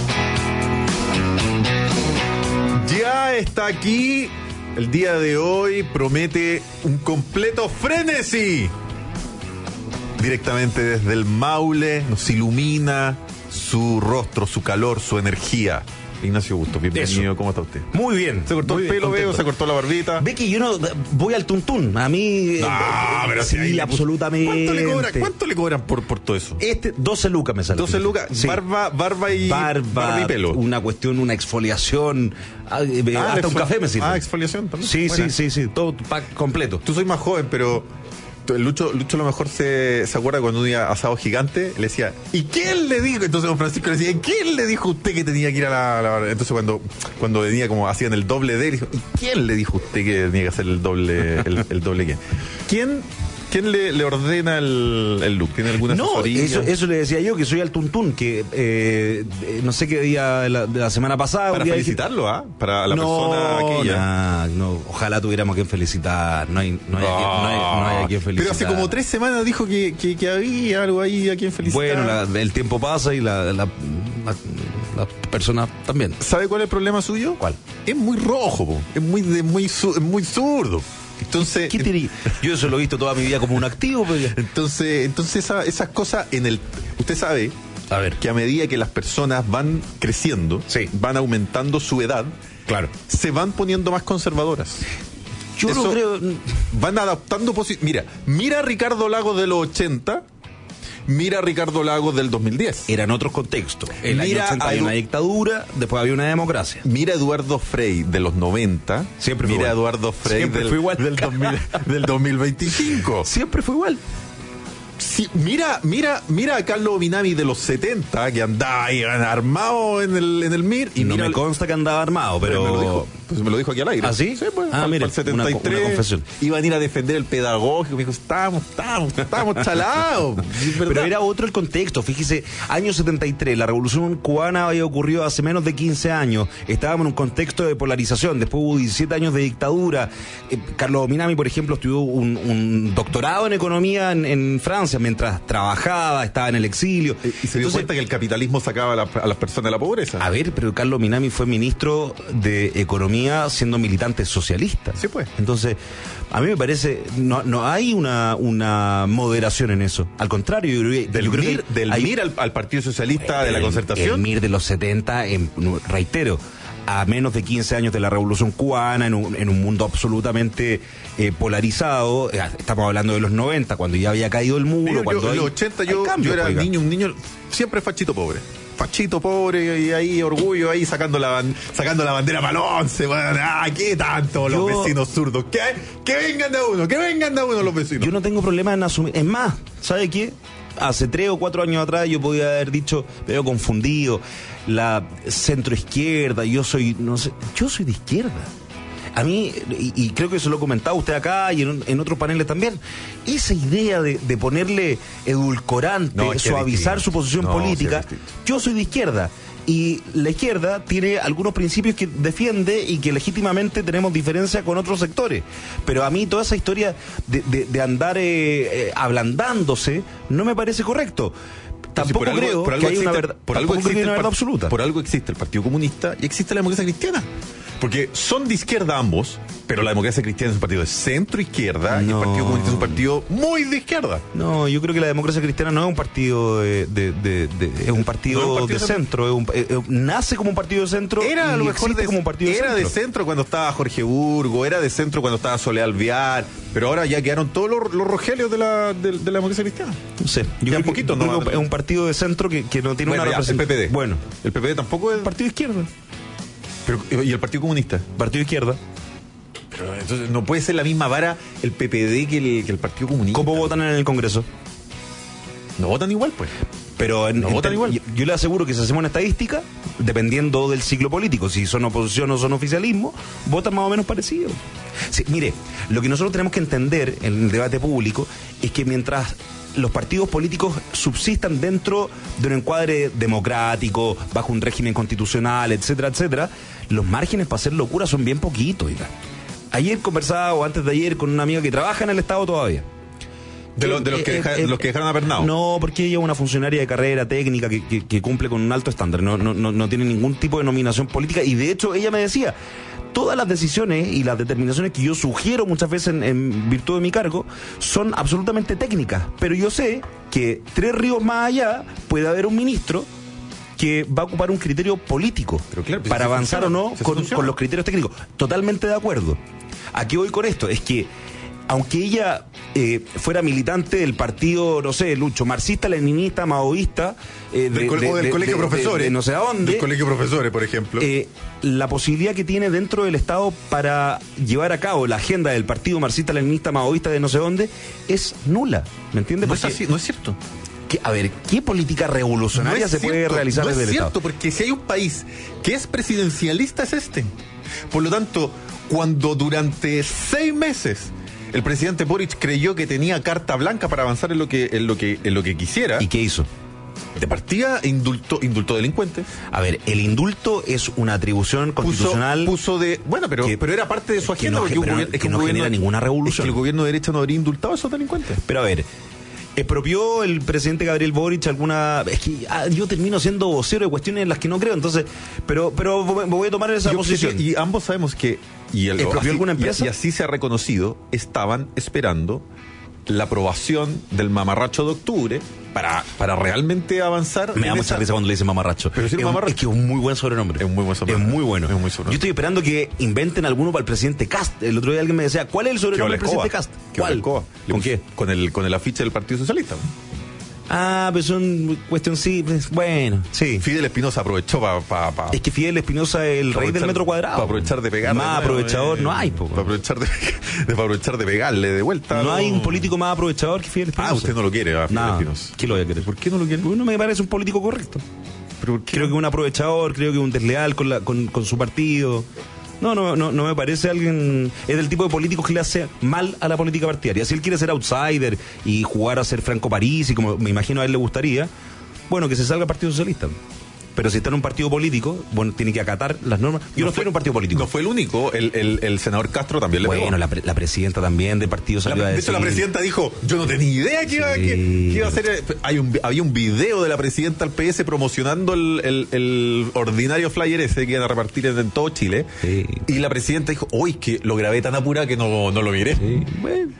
[SPEAKER 2] Ya está aquí. El día de hoy promete un completo frenesí. Directamente desde el Maule nos ilumina su rostro, su calor, su energía. Ignacio Bustos, bienvenido. Eso. ¿Cómo está usted?
[SPEAKER 5] Muy bien.
[SPEAKER 2] ¿Se cortó
[SPEAKER 5] muy
[SPEAKER 2] el pelo, veo? ¿Se cortó la barbita?
[SPEAKER 5] Becky, yo no voy al tuntún. A mí...
[SPEAKER 2] No,
[SPEAKER 5] eh,
[SPEAKER 2] pero
[SPEAKER 5] sí,
[SPEAKER 2] si
[SPEAKER 5] absolutamente.
[SPEAKER 2] ¿Cuánto le cobran, ¿cuánto le cobran por, por todo eso?
[SPEAKER 5] Este, doce lucas me sale.
[SPEAKER 2] doce lucas, sí. barba, barba y
[SPEAKER 5] barba,
[SPEAKER 2] barba y pelo.
[SPEAKER 5] Una cuestión, una exfoliación. Ah, hasta un café me sirve.
[SPEAKER 2] Ah, exfoliación también.
[SPEAKER 5] Sí,
[SPEAKER 2] Buena.
[SPEAKER 5] sí, sí, sí. Todo pack completo.
[SPEAKER 2] Tú soy más joven, pero... Lucho, Lucho a lo mejor se, se acuerda cuando un día asado gigante le decía, ¿y quién le dijo? Entonces don Francisco le decía, ¿quién le dijo a usted que tenía que ir a la, la... Entonces cuando, cuando venía como hacían el doble de él, dijo, ¿y quién le dijo a usted que tenía que hacer el doble, el, el doble quién? ¿Quién? ¿Quién le, le ordena el, el look? ¿Tiene alguna asesoría?
[SPEAKER 5] No, eso, eso le decía yo, que soy al tuntún, que eh, no sé qué día de la, de la semana pasada...
[SPEAKER 2] Para
[SPEAKER 5] día
[SPEAKER 2] felicitarlo, ¿ah? ¿eh? Para la
[SPEAKER 5] no,
[SPEAKER 2] persona aquella.
[SPEAKER 5] Nah, no, ojalá tuviéramos que felicitar, no hay, no hay,
[SPEAKER 2] no,
[SPEAKER 5] a, quien, no hay, no hay a quien felicitar.
[SPEAKER 2] Pero hace como tres semanas dijo que, que, que había algo ahí a quien felicitar.
[SPEAKER 5] Bueno, la, el tiempo pasa y la, la, la, las personas también.
[SPEAKER 2] ¿Sabe cuál es el problema suyo?
[SPEAKER 5] ¿Cuál?
[SPEAKER 2] Es muy rojo, po. es muy de, muy su, es muy zurdo. Entonces,
[SPEAKER 5] ¿Qué te Yo eso lo he visto toda mi vida como un activo. Pues.
[SPEAKER 2] Entonces, entonces esa, esas cosas en el, usted sabe,
[SPEAKER 5] a ver,
[SPEAKER 2] que a medida que las personas van creciendo,
[SPEAKER 5] sí.
[SPEAKER 2] van aumentando su edad,
[SPEAKER 5] claro,
[SPEAKER 2] se van poniendo más conservadoras.
[SPEAKER 5] Yo
[SPEAKER 2] Eso,
[SPEAKER 5] no creo.
[SPEAKER 2] Van adaptando posi- Mira, mira a Ricardo Lagos de los ochenta. Mira a Ricardo Lagos del dos mil diez.
[SPEAKER 5] Eran otros contextos. El
[SPEAKER 2] Mira
[SPEAKER 5] año ochenta
[SPEAKER 2] a
[SPEAKER 5] había
[SPEAKER 2] Edu-
[SPEAKER 5] una dictadura, después había una democracia.
[SPEAKER 2] Mira a Eduardo Frei de los noventa.
[SPEAKER 5] Siempre fue
[SPEAKER 2] Mira a
[SPEAKER 5] igual.
[SPEAKER 2] Eduardo Frei
[SPEAKER 5] Siempre
[SPEAKER 2] del,
[SPEAKER 5] fue igual.
[SPEAKER 2] del, dos mil, del dos mil veinticinco.
[SPEAKER 5] Siempre fue igual.
[SPEAKER 2] Sí, mira, mira, mira a Carlos Minami de los setenta, que andaba ahí armado en el, en el M I R.
[SPEAKER 5] Y no
[SPEAKER 2] mira
[SPEAKER 5] me
[SPEAKER 2] al-
[SPEAKER 5] consta que andaba armado, pero...
[SPEAKER 2] Me lo dijo, pues me lo dijo aquí al aire.
[SPEAKER 5] ¿Ah, sí?
[SPEAKER 2] pues,
[SPEAKER 5] Ah,
[SPEAKER 2] al-
[SPEAKER 5] mire,
[SPEAKER 2] al setenta y tres,
[SPEAKER 5] una- una confesión.
[SPEAKER 2] Iban a ir a defender el pedagógico. Me dijo, estamos, estamos, estamos chalados. Es verdad.
[SPEAKER 5] Pero era otro el contexto, fíjese, año setenta y tres, la revolución cubana había ocurrido hace menos de quince años, estábamos en un contexto de polarización, después hubo diecisiete años de dictadura, eh, Carlos Minami, por ejemplo, estudió un, un doctorado en economía en, en Francia, mientras trabajaba, estaba en el exilio.
[SPEAKER 2] Y se dio
[SPEAKER 5] Entonces,
[SPEAKER 2] cuenta que el capitalismo sacaba a, la- a las personas de la pobreza.
[SPEAKER 5] a ver, pero Carlos Minami fue ministro de Economía siendo militante socialista.
[SPEAKER 2] Sí, pues.
[SPEAKER 5] Entonces, a mí me parece, no, no hay una, una moderación en eso. Al contrario, yo creo que-
[SPEAKER 2] Del
[SPEAKER 5] yo creo
[SPEAKER 2] M I R,
[SPEAKER 5] que
[SPEAKER 2] del
[SPEAKER 5] hay-
[SPEAKER 2] M I R al, al Partido Socialista de la
[SPEAKER 5] el-
[SPEAKER 2] Concertación.
[SPEAKER 5] El M I R de los setenta, en- no, reitero, a menos de quince años de la Revolución Cubana, en un, en un mundo absolutamente eh, polarizado, eh, estamos hablando de los noventa, cuando ya había caído el muro.
[SPEAKER 2] Yo,
[SPEAKER 5] cuando
[SPEAKER 2] en
[SPEAKER 5] hay-
[SPEAKER 2] los ochenta
[SPEAKER 5] hay
[SPEAKER 2] yo,
[SPEAKER 5] cambios,
[SPEAKER 2] yo era
[SPEAKER 5] oiga.
[SPEAKER 2] niño, un niño siempre fachito pobre. Fachito pobre y ahí orgullo ahí sacando la ban- sacando la bandera para el once, bueno, ah, qué tanto los
[SPEAKER 5] Yo-
[SPEAKER 2] vecinos zurdos, que, que vengan de a uno, que vengan de a uno los vecinos.
[SPEAKER 5] Yo no tengo problema en asumir. Es más, ¿sabe qué? Hace tres o cuatro años atrás yo podía haber dicho, me veo confundido, la centro izquierda, yo soy, no sé, yo soy de izquierda. A mí, y, y creo que se lo ha comentado usted acá y en, en otros paneles también, esa idea de, de ponerle edulcorante,
[SPEAKER 2] No, es que es
[SPEAKER 5] suavizar
[SPEAKER 2] distinto.
[SPEAKER 5] su posición
[SPEAKER 2] No,
[SPEAKER 5] política,
[SPEAKER 2] sí es distinto.
[SPEAKER 5] yo soy de izquierda. Y la izquierda tiene algunos principios que defiende y que legítimamente tenemos diferencia con otros sectores. Pero a mí toda esa historia de, de, de andar eh, eh, ablandándose no me parece correcto. Tampoco
[SPEAKER 2] Sí, por algo-
[SPEAKER 5] creo
[SPEAKER 2] por algo
[SPEAKER 5] que haya
[SPEAKER 2] existe-
[SPEAKER 5] una verdad,
[SPEAKER 2] por algo
[SPEAKER 5] tampoco creo que
[SPEAKER 2] existe
[SPEAKER 5] haya una
[SPEAKER 2] el
[SPEAKER 5] verdad
[SPEAKER 2] par-
[SPEAKER 5] absoluta.
[SPEAKER 2] Por algo existe el Partido Comunista y existe la democracia cristiana. Porque son de izquierda ambos, pero la democracia cristiana es un partido de centro izquierda y
[SPEAKER 5] No.
[SPEAKER 2] el Partido Comunista es un partido muy de izquierda.
[SPEAKER 5] No, yo creo que la democracia cristiana no es un partido de, de- de- de- es un partido,
[SPEAKER 2] No es un partido
[SPEAKER 5] de
[SPEAKER 2] de
[SPEAKER 5] centro, es un- eh, eh, nace como un partido de centro
[SPEAKER 2] Era a
[SPEAKER 5] y
[SPEAKER 2] lo mejor
[SPEAKER 5] existe
[SPEAKER 2] de,
[SPEAKER 5] como un partido de
[SPEAKER 2] era
[SPEAKER 5] centro.
[SPEAKER 2] de centro cuando estaba Jorge Burgo, era de centro cuando estaba Soledad Alvear, pero ahora ya quedaron todos los, los rogelios de la, de, de la democracia cristiana.
[SPEAKER 5] No sé, yo
[SPEAKER 2] Ya
[SPEAKER 5] creo
[SPEAKER 2] un
[SPEAKER 5] que-
[SPEAKER 2] poquito,
[SPEAKER 5] yo
[SPEAKER 2] ¿no?
[SPEAKER 5] creo que es un partido de centro que, que no tiene
[SPEAKER 2] Bueno,
[SPEAKER 5] una
[SPEAKER 2] ya, el
[SPEAKER 5] representación.
[SPEAKER 2] P P D.
[SPEAKER 5] Bueno,
[SPEAKER 2] El P P D tampoco es...
[SPEAKER 5] partido de izquierda.
[SPEAKER 2] Pero, ¿y el Partido Comunista?
[SPEAKER 5] Partido de izquierda.
[SPEAKER 2] Pero entonces no puede ser la misma vara el P P D que el, que el Partido Comunista.
[SPEAKER 5] ¿Cómo votan en el Congreso?
[SPEAKER 2] No votan igual, pues.
[SPEAKER 5] Pero en,
[SPEAKER 2] No
[SPEAKER 5] en
[SPEAKER 2] votan
[SPEAKER 5] ter-
[SPEAKER 2] igual.
[SPEAKER 5] Yo, yo le aseguro que si hacemos una estadística, dependiendo del ciclo político, si son oposición o son oficialismo, votan más o menos parecido. Sí, mire, lo que nosotros tenemos que entender en el debate público es que mientras los partidos políticos subsistan dentro de un encuadre democrático, bajo un régimen constitucional, etcétera, etcétera, los márgenes para hacer locura son bien poquitos, oiga. Ayer conversaba, o antes de ayer, con una amiga que trabaja en el Estado todavía.
[SPEAKER 2] De, los- de los, que
[SPEAKER 5] Eh,
[SPEAKER 2] deja-
[SPEAKER 5] eh,
[SPEAKER 2] los que dejaron a Bernau.
[SPEAKER 5] No, porque ella es una funcionaria de carrera técnica que, que- que cumple con un alto estándar, no, no, no, no tiene ningún tipo de nominación política y de hecho ella me decía, todas las decisiones y las determinaciones que yo sugiero muchas veces en, en virtud de mi cargo son absolutamente técnicas, pero yo sé que tres ríos más allá puede haber un ministro que va a ocupar un criterio político
[SPEAKER 2] Pero claro, pues
[SPEAKER 5] para
[SPEAKER 2] así
[SPEAKER 5] avanzar
[SPEAKER 2] funciona,
[SPEAKER 5] o no
[SPEAKER 2] así
[SPEAKER 5] con,
[SPEAKER 2] funciona.
[SPEAKER 5] con los criterios técnicos. Totalmente de acuerdo. ¿A qué voy con esto? Es que aunque ella eh, fuera militante del partido, no sé, Lucho, marxista, leninista, maoísta, eh,
[SPEAKER 2] Del, col- o del
[SPEAKER 5] de-
[SPEAKER 2] colegio
[SPEAKER 5] de-
[SPEAKER 2] profesores.
[SPEAKER 5] de- de no sé a dónde,
[SPEAKER 2] Del colegio profesores, por ejemplo.
[SPEAKER 5] eh, la posibilidad que tiene dentro del Estado para llevar a cabo la agenda del partido marxista, leninista, maoísta de no sé dónde es nula. ¿Me entiendes?
[SPEAKER 2] no es
[SPEAKER 5] Porque-
[SPEAKER 2] así, no es cierto.
[SPEAKER 5] que- a ver, ¿qué política revolucionaria
[SPEAKER 2] No es
[SPEAKER 5] se puede
[SPEAKER 2] cierto,
[SPEAKER 5] realizar
[SPEAKER 2] no
[SPEAKER 5] desde
[SPEAKER 2] es
[SPEAKER 5] el
[SPEAKER 2] cierto,
[SPEAKER 5] Estado?
[SPEAKER 2] porque si hay un país que es presidencialista es este. Por lo tanto, cuando durante seis meses el presidente Boric creyó que tenía carta blanca para avanzar en lo que, en lo que, en lo que quisiera,
[SPEAKER 5] ¿Y qué hizo?
[SPEAKER 2] de partida indultó, indultó delincuentes.
[SPEAKER 5] A ver, el indulto es una atribución
[SPEAKER 2] Puso,
[SPEAKER 5] constitucional.
[SPEAKER 2] puso de. Bueno, pero,
[SPEAKER 5] que-
[SPEAKER 2] pero era parte de su
[SPEAKER 5] que
[SPEAKER 2] agenda.
[SPEAKER 5] no
[SPEAKER 2] porque
[SPEAKER 5] ge-
[SPEAKER 2] un
[SPEAKER 5] pero
[SPEAKER 2] gobierno-
[SPEAKER 5] que
[SPEAKER 2] un
[SPEAKER 5] no
[SPEAKER 2] gobierno-
[SPEAKER 5] genera ninguna revolución.
[SPEAKER 2] Es que el gobierno de derecha no habría indultado a esos delincuentes.
[SPEAKER 5] Pero a ver, ¿Expropió el presidente Gabriel Boric alguna...? Es que ah, yo termino siendo vocero de cuestiones en las que no creo, entonces... Pero pero voy a tomar esa
[SPEAKER 2] Yo
[SPEAKER 5] posición.
[SPEAKER 2] Que, y ambos sabemos que... Y el,
[SPEAKER 5] ¿Expropió
[SPEAKER 2] así,
[SPEAKER 5] alguna empresa?
[SPEAKER 2] Y, y así se ha reconocido, estaban esperando la aprobación del mamarracho de octubre para, para realmente avanzar.
[SPEAKER 5] Me da mucha risa cuando le dicen mamarracho.
[SPEAKER 2] Pero si
[SPEAKER 5] es,
[SPEAKER 2] mamarracho.
[SPEAKER 5] es que es un muy buen sobrenombre.
[SPEAKER 2] Es un muy buen sobrenombre.
[SPEAKER 5] Es muy bueno.
[SPEAKER 2] Es muy sobrenombre.
[SPEAKER 5] Yo estoy esperando que inventen alguno para el presidente Cast. El otro día alguien me decía, ¿cuál es el sobrenombre del presidente Cast?
[SPEAKER 2] ¿Cuál?
[SPEAKER 5] ¿Con qué?
[SPEAKER 2] Con el, con el afiche del Partido Socialista.
[SPEAKER 5] Ah, pero son cuestión sí, pues, bueno, sí.
[SPEAKER 2] Fidel Espinosa aprovechó para... Pa, pa,
[SPEAKER 5] es que Fidel Espinosa es el rey del metro cuadrado.
[SPEAKER 2] Para aprovechar de pegar.
[SPEAKER 5] Más
[SPEAKER 2] nuevo,
[SPEAKER 5] aprovechador
[SPEAKER 2] eh,
[SPEAKER 5] no hay, po.
[SPEAKER 2] Para aprovechar de, de, para aprovechar de pegarle de vuelta.
[SPEAKER 5] No
[SPEAKER 2] ¿no?
[SPEAKER 5] hay un político más aprovechador que Fidel Espinosa.
[SPEAKER 2] Ah, usted no lo quiere, a Fidel
[SPEAKER 5] no,
[SPEAKER 2] Espinosa.
[SPEAKER 5] ¿Quién lo voy a querer?
[SPEAKER 2] ¿Por qué no lo quiere?
[SPEAKER 5] Porque no me parece un político correcto.
[SPEAKER 2] ¿Pero por qué?
[SPEAKER 5] Creo que un aprovechador, creo que un desleal con, la, con, con su partido. No, no, no, no me parece alguien... Es del tipo de políticos que le hace mal a la política partidaria. Si él quiere ser outsider y jugar a ser Franco Parisi, como me imagino a él le gustaría, bueno, que se salga el Partido Socialista. Pero si está en un partido político, bueno, tiene que acatar las normas. Yo no, no estoy en un partido político.
[SPEAKER 2] No fue el único. El, el, el senador Castro también le
[SPEAKER 5] bueno,
[SPEAKER 2] pegó.
[SPEAKER 5] Bueno, la, la presidenta también del partido salió
[SPEAKER 2] la,
[SPEAKER 5] a
[SPEAKER 2] de
[SPEAKER 5] decir...
[SPEAKER 2] hecho, la presidenta dijo, yo no tenía idea que, iba,
[SPEAKER 5] sí.
[SPEAKER 2] que, que iba a ser... Hay un, había un video de la presidenta del P S promocionando el, el, el ordinario flyer ese que iban a repartir en, en todo Chile.
[SPEAKER 5] Sí.
[SPEAKER 2] Y la presidenta dijo, uy, que lo grabé tan apurado que no, no lo miré.
[SPEAKER 5] Sí. Bueno.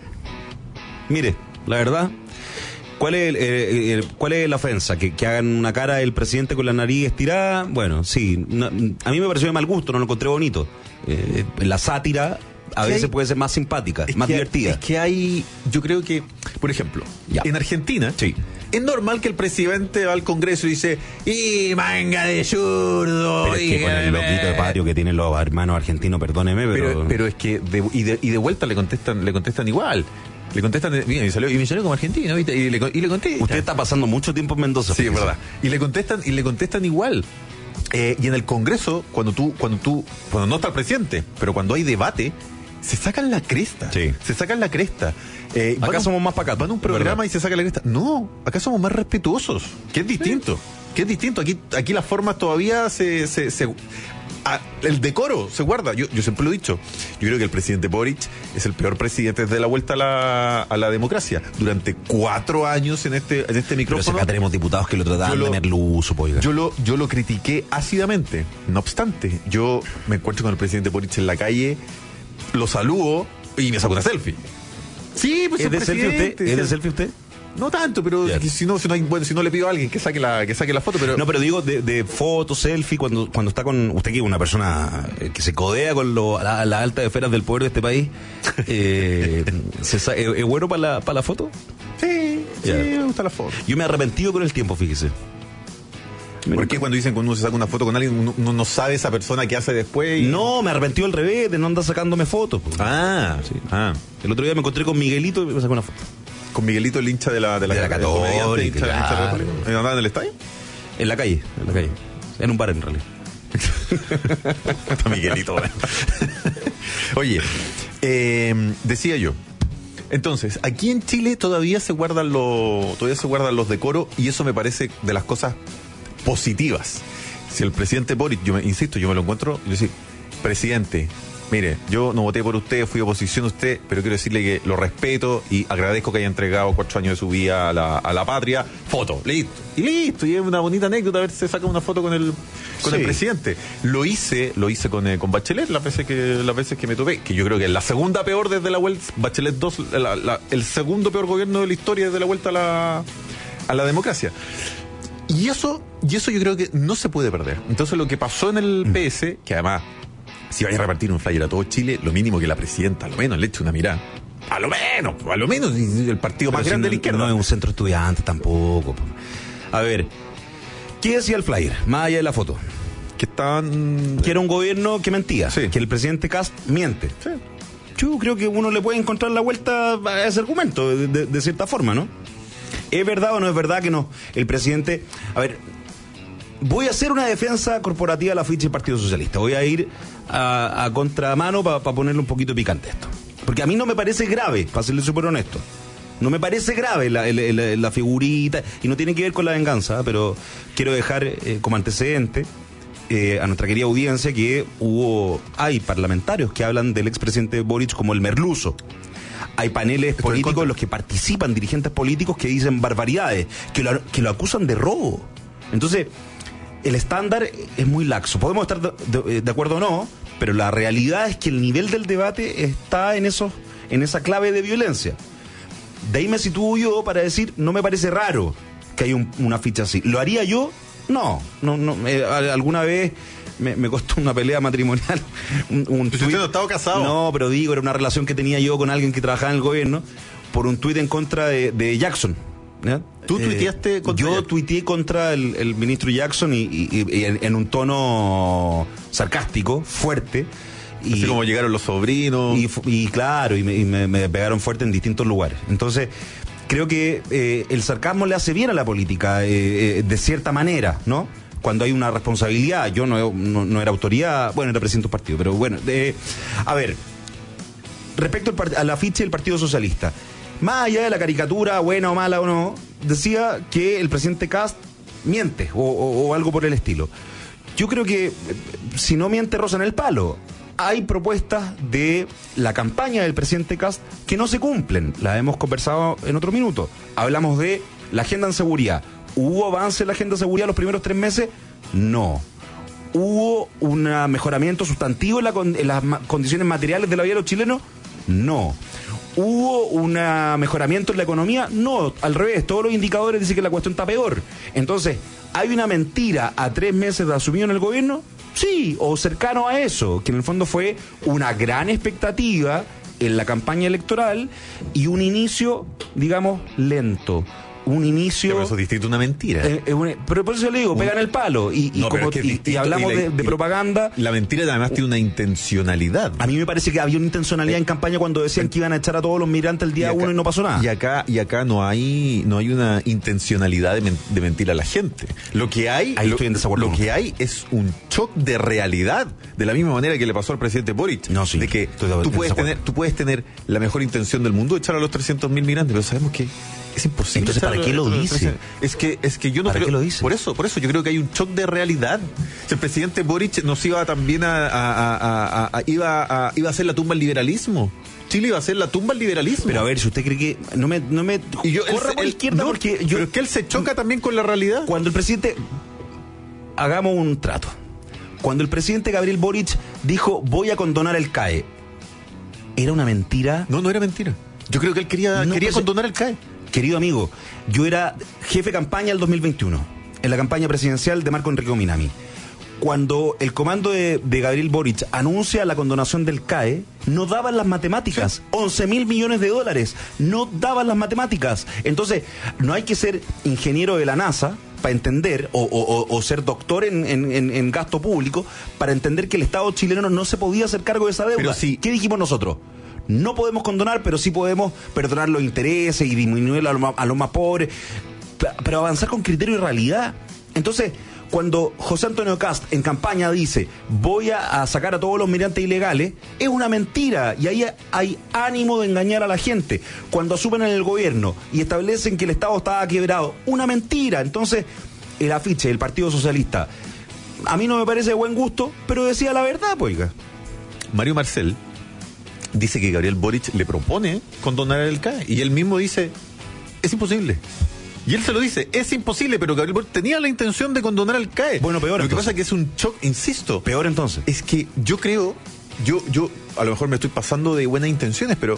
[SPEAKER 5] Mire, la verdad... ¿Cuál es, eh, eh, ¿Cuál es la ofensa? ¿Que, ¿Que hagan una cara del presidente con la nariz estirada? Bueno, sí. No, a mí me pareció de mal gusto, no lo encontré bonito. Eh, la sátira a veces hay, puede ser más simpática, más
[SPEAKER 2] que,
[SPEAKER 5] divertida.
[SPEAKER 2] Es que hay, yo creo que, por ejemplo, ya. en Argentina,
[SPEAKER 5] sí.
[SPEAKER 2] es normal que el presidente va al Congreso y dice, ¡y manga de zurdo!
[SPEAKER 5] Pero es que con el loquito de patio que tienen los hermanos argentinos, perdóneme, pero...
[SPEAKER 2] Pero, pero es que, de, y, de, y de vuelta le contestan, le contestan igual. Le contestan, mira, y, salió, y me salió como argentino, ¿viste? Y le, y le contestan.
[SPEAKER 5] Usted está pasando mucho tiempo en Mendoza.
[SPEAKER 2] Sí, es verdad. Y le contestan, y le contestan igual. Eh, y en el Congreso, cuando tú, cuando tú, cuando no está el presidente, pero cuando hay debate, se sacan la cresta.
[SPEAKER 5] Sí.
[SPEAKER 2] Se sacan la cresta. Eh,
[SPEAKER 5] acá
[SPEAKER 2] un,
[SPEAKER 5] somos más pacatos.
[SPEAKER 2] Van a un programa ¿verdad? Y se sacan la cresta. No, acá somos más respetuosos. Que es distinto. Sí. Que es distinto. Aquí, aquí las formas todavía se, se, se Ah, el decoro se guarda. Yo, yo siempre lo he dicho. Yo creo que el presidente Boric es el peor presidente desde la vuelta a la, a la democracia. Durante cuatro años en este, en este micrófono.
[SPEAKER 5] Pero si acá tenemos diputados que lo trataban de merluzo, pues.
[SPEAKER 2] Yo lo, yo lo critiqué ácidamente. No obstante, yo me encuentro con el presidente Boric en la calle, lo saludo y me saco una selfie. Sí, pues
[SPEAKER 5] ¿Es de selfie usted? ¿Es de selfie usted?
[SPEAKER 2] No tanto, pero yeah. si, no, si, no hay, bueno, si no le pido a alguien que saque la, que saque la foto, pero...
[SPEAKER 5] No, pero digo de, de foto, selfie, cuando, cuando está con... Usted que es una persona que se codea con lo, la, las altas esferas del poder de este país, eh, ¿se, ¿es, ¿es bueno para la, para la foto?
[SPEAKER 2] Sí, yeah. sí, me gusta la foto.
[SPEAKER 5] Yo me he arrepentido con el tiempo, fíjese.
[SPEAKER 2] ¿Por qué cuando dicen que uno se saca una foto con alguien, uno, uno no sabe esa persona qué hace después? Y...
[SPEAKER 5] No, me arrepentí al revés, de no andar sacándome fotos. Pues.
[SPEAKER 2] Ah,
[SPEAKER 5] sí. Ah. El otro día me encontré con Miguelito y me sacó una foto.
[SPEAKER 2] Con Miguelito, el hincha de la, de la,
[SPEAKER 5] de la Católica.
[SPEAKER 2] Claro. ¿Andaba en el estadio?
[SPEAKER 5] En la calle, en la calle. En un bar, en realidad.
[SPEAKER 2] Está Miguelito. Oye, eh, decía yo. Entonces, aquí en Chile todavía se guardan los, todavía se guardan los decoros y eso me parece de las cosas positivas. Si el presidente Boric, yo me, insisto, yo me lo encuentro, yo decir, presidente, mire, yo no voté por usted, fui oposición a usted, pero quiero decirle que lo respeto y agradezco que haya entregado cuatro años de su vida a la, a la patria. Foto, listo. Y listo, y es una bonita anécdota a ver si se saca una foto con el con sí. el presidente. Lo hice, lo hice con, eh, con Bachelet las veces que las veces que me topé, que yo creo que es la segunda peor desde la vuelta, Bachelet dos, la, la, el segundo peor gobierno de la historia desde la vuelta a la, a la democracia. Y eso, y eso yo creo que no se puede perder. Entonces lo que pasó en el P S, que además, si vaya a repartir un flyer a todo Chile, lo mínimo que la presidenta, a lo menos, le eche una mirada. A lo menos, a lo menos, el partido
[SPEAKER 5] Pero
[SPEAKER 2] más
[SPEAKER 5] si
[SPEAKER 2] grande
[SPEAKER 5] no,
[SPEAKER 2] de la izquierda.
[SPEAKER 5] No es un centro estudiante tampoco. A ver, ¿qué decía el flyer? Más allá de la foto.
[SPEAKER 2] Que estaban...
[SPEAKER 5] Que era un gobierno que mentía.
[SPEAKER 2] Sí.
[SPEAKER 5] Que el presidente Kast miente.
[SPEAKER 2] Sí.
[SPEAKER 5] Yo creo que uno le puede encontrar la vuelta a ese argumento, de, de, de cierta forma, ¿no? ¿Es verdad o no es verdad que no? El presidente... A ver, voy a hacer una defensa corporativa a la ficha del Partido Socialista. Voy a ir a, a contramano para pa ponerle un poquito picante esto. Porque a mí no me parece grave, para serle súper honesto. No me parece grave la, la, la, la figurita, y no tiene que ver con la venganza, pero quiero dejar eh, como antecedente eh, a nuestra querida audiencia que hubo, hay parlamentarios que hablan del expresidente Boric como el merluzo. hay paneles
[SPEAKER 2] Estoy
[SPEAKER 5] políticos en los que participan dirigentes políticos que dicen barbaridades, que lo, que lo acusan de robo. Entonces, el estándar es muy laxo. Podemos estar de, de, de acuerdo o no, pero la realidad es que el nivel del debate está en esos, en esa clave de violencia. De ahí me sitúo yo para decir, no me parece raro que haya un, una ficha así. ¿Lo haría yo? No, no, no. Eh, alguna vez me, me costó una pelea matrimonial. Un, un
[SPEAKER 2] ¿Pero usted no estaba casado?
[SPEAKER 5] No, pero digo, era una relación que tenía yo con alguien que trabajaba en el gobierno por un tuit en contra de, de Jackson. ¿Ya?
[SPEAKER 2] ¿Tú tuiteaste
[SPEAKER 5] eh,
[SPEAKER 2] contra
[SPEAKER 5] Yo
[SPEAKER 2] Jackson?
[SPEAKER 5] tuiteé contra el, el ministro Jackson y, y, y en, en un tono sarcástico, fuerte. Y,
[SPEAKER 2] así como llegaron los sobrinos.
[SPEAKER 5] Y, y claro, y, me, y me, me pegaron fuerte en distintos lugares. Entonces, creo que eh, el sarcasmo le hace bien a la política, eh, eh, de cierta manera, ¿no? Cuando hay una responsabilidad. Yo no, no, no era autoridad, bueno, era presidente de un partido, pero bueno. Eh, a ver, respecto al, al afiche del Partido Socialista, más allá de la caricatura, buena o mala o no, decía que el presidente Kast miente o, o, o algo por el estilo. Yo creo que eh, si no miente, rozan el palo. Hay propuestas de la campaña del presidente Kast que no se cumplen. Las hemos conversado en otro minuto. Hablamos de la agenda en seguridad. ¿Hubo avance en la agenda de seguridad los primeros tres meses? No. ¿Hubo un mejoramiento sustantivo en, la, en las ma- condiciones materiales de la vida de los chilenos? No. ¿Hubo un mejoramiento en la economía? No, al revés, todos los indicadores dicen que la cuestión está peor. Entonces, ¿hay una mentira a tres meses de asumido en el gobierno? Sí, o cercano a eso, que en el fondo fue una gran expectativa en la campaña electoral y un inicio, digamos, lento. Un inicio...
[SPEAKER 2] Pero eso es distinto a una mentira.
[SPEAKER 5] Eh, eh, un, pero por eso le digo, pegan el palo. Y, y,
[SPEAKER 2] No, pero
[SPEAKER 5] como,
[SPEAKER 2] es que es
[SPEAKER 5] y- y
[SPEAKER 2] distinto,
[SPEAKER 5] hablamos
[SPEAKER 2] y la-
[SPEAKER 5] de, de
[SPEAKER 2] y-
[SPEAKER 5] propaganda.
[SPEAKER 2] La mentira además tiene una intencionalidad.
[SPEAKER 5] A mí me parece que había una intencionalidad en campaña cuando decían que iban a echar a todos los migrantes el día
[SPEAKER 2] acá-
[SPEAKER 5] uno y no pasó nada.
[SPEAKER 2] Y acá, y acá no hay, no hay una intencionalidad de, men- de mentir a la gente. Lo que hay,
[SPEAKER 5] Ahí
[SPEAKER 2] lo,
[SPEAKER 5] estoy en desacuerdo
[SPEAKER 2] lo
[SPEAKER 5] con
[SPEAKER 2] que
[SPEAKER 5] usted.
[SPEAKER 2] hay es un shock de realidad, de la misma manera que le pasó al presidente Boric.
[SPEAKER 5] No, sí,
[SPEAKER 2] de que
[SPEAKER 5] estoy de-
[SPEAKER 2] tú
[SPEAKER 5] en
[SPEAKER 2] puedes
[SPEAKER 5] desacuerdo.
[SPEAKER 2] tener, tú puedes tener la mejor intención del mundo de echar a los trescientos mil migrantes, pero sabemos que es imposible.
[SPEAKER 5] Entonces,
[SPEAKER 2] echar
[SPEAKER 5] ¿para
[SPEAKER 2] a
[SPEAKER 5] qué
[SPEAKER 2] los-
[SPEAKER 5] lo
[SPEAKER 2] a los
[SPEAKER 5] dice?
[SPEAKER 2] trescientos. Es que, es que yo no
[SPEAKER 5] ¿Para
[SPEAKER 2] creo-
[SPEAKER 5] qué lo dice?
[SPEAKER 2] Por eso, por eso yo creo que hay un shock de realidad. Si el presidente Boric nos iba también a, a- a- a- a- a- iba a, iba a hacer la tumba al liberalismo. Chile iba a hacer la tumba al liberalismo.
[SPEAKER 5] Pero a ver, si usted cree que... No me, no me
[SPEAKER 2] Y yo, él
[SPEAKER 5] corra
[SPEAKER 2] se-
[SPEAKER 5] por la
[SPEAKER 2] él-
[SPEAKER 5] izquierda
[SPEAKER 2] no,
[SPEAKER 5] porque yo...
[SPEAKER 2] pero es que él se choca también con la realidad.
[SPEAKER 5] Cuando el presidente... Hagamos un trato. Cuando el presidente Gabriel Boric dijo, voy a condonar el C A E, ¿era una mentira?
[SPEAKER 2] No, no era mentira. Yo creo que él quería,
[SPEAKER 5] No,
[SPEAKER 2] quería
[SPEAKER 5] pues,
[SPEAKER 2] condonar el C A E.
[SPEAKER 5] Querido amigo, yo era jefe de campaña del dos mil veintiuno, en la campaña presidencial de Marco Enrique Minami. Cuando el comando de, de Gabriel Boric anuncia la condonación del C A E, no daban las matemáticas. once mil millones de dólares. No daban las matemáticas. Entonces, no hay que ser ingeniero de la NASA para entender, o, o- o ser doctor en, en- en- en gasto público, para entender que el Estado chileno no se podía hacer cargo de esa deuda.
[SPEAKER 2] Pero sí.
[SPEAKER 5] ¿Qué dijimos nosotros? No podemos condonar, pero sí podemos perdonar los intereses y disminuir a los más, a los más pobres, P- pero avanzar con criterio y realidad. Entonces, cuando José Antonio Kast en campaña dice, voy a, a sacar a todos los migrantes ilegales, es una mentira y ahí hay ánimo de engañar a la gente. Cuando asumen en el gobierno y establecen que el Estado estaba quebrado, una mentira. Entonces, el afiche del Partido Socialista, a mí no me parece de buen gusto, pero decía la verdad, pues. oiga.
[SPEAKER 2] Mario Marcel dice que Gabriel Boric le propone condonar el C A E y él mismo dice, es imposible. Y él se lo dice, es imposible, pero Gabriel Boric tenía la intención de condonar el C A E.
[SPEAKER 5] Bueno, peor
[SPEAKER 2] Lo que
[SPEAKER 5] entonces.
[SPEAKER 2] pasa es que es un shock, insisto.
[SPEAKER 5] Peor entonces.
[SPEAKER 2] Es que yo creo, yo, yo a lo mejor me estoy pasando de buenas intenciones, pero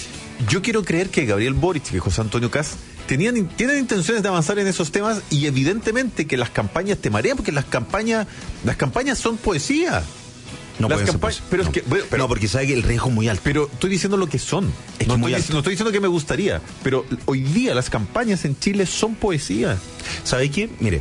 [SPEAKER 2] yo quiero creer que Gabriel Boric, que José Antonio Kast, tenían, tienen intenciones de avanzar en esos temas y evidentemente que las campañas te marean, porque las campañas, las campañas son poesía.
[SPEAKER 5] No
[SPEAKER 2] Las
[SPEAKER 5] puede ser,
[SPEAKER 2] campa-
[SPEAKER 5] pues.
[SPEAKER 2] pero es
[SPEAKER 5] No.
[SPEAKER 2] que- bueno, pero-
[SPEAKER 5] no, porque sabe que el riesgo es muy alto.
[SPEAKER 2] Pero estoy diciendo lo que son.
[SPEAKER 5] Es que
[SPEAKER 2] no,
[SPEAKER 5] muy
[SPEAKER 2] estoy,
[SPEAKER 5] alto.
[SPEAKER 2] no estoy diciendo que me gustaría, pero hoy día las campañas en Chile son poesía.
[SPEAKER 5] ¿Sabe qué? Mire,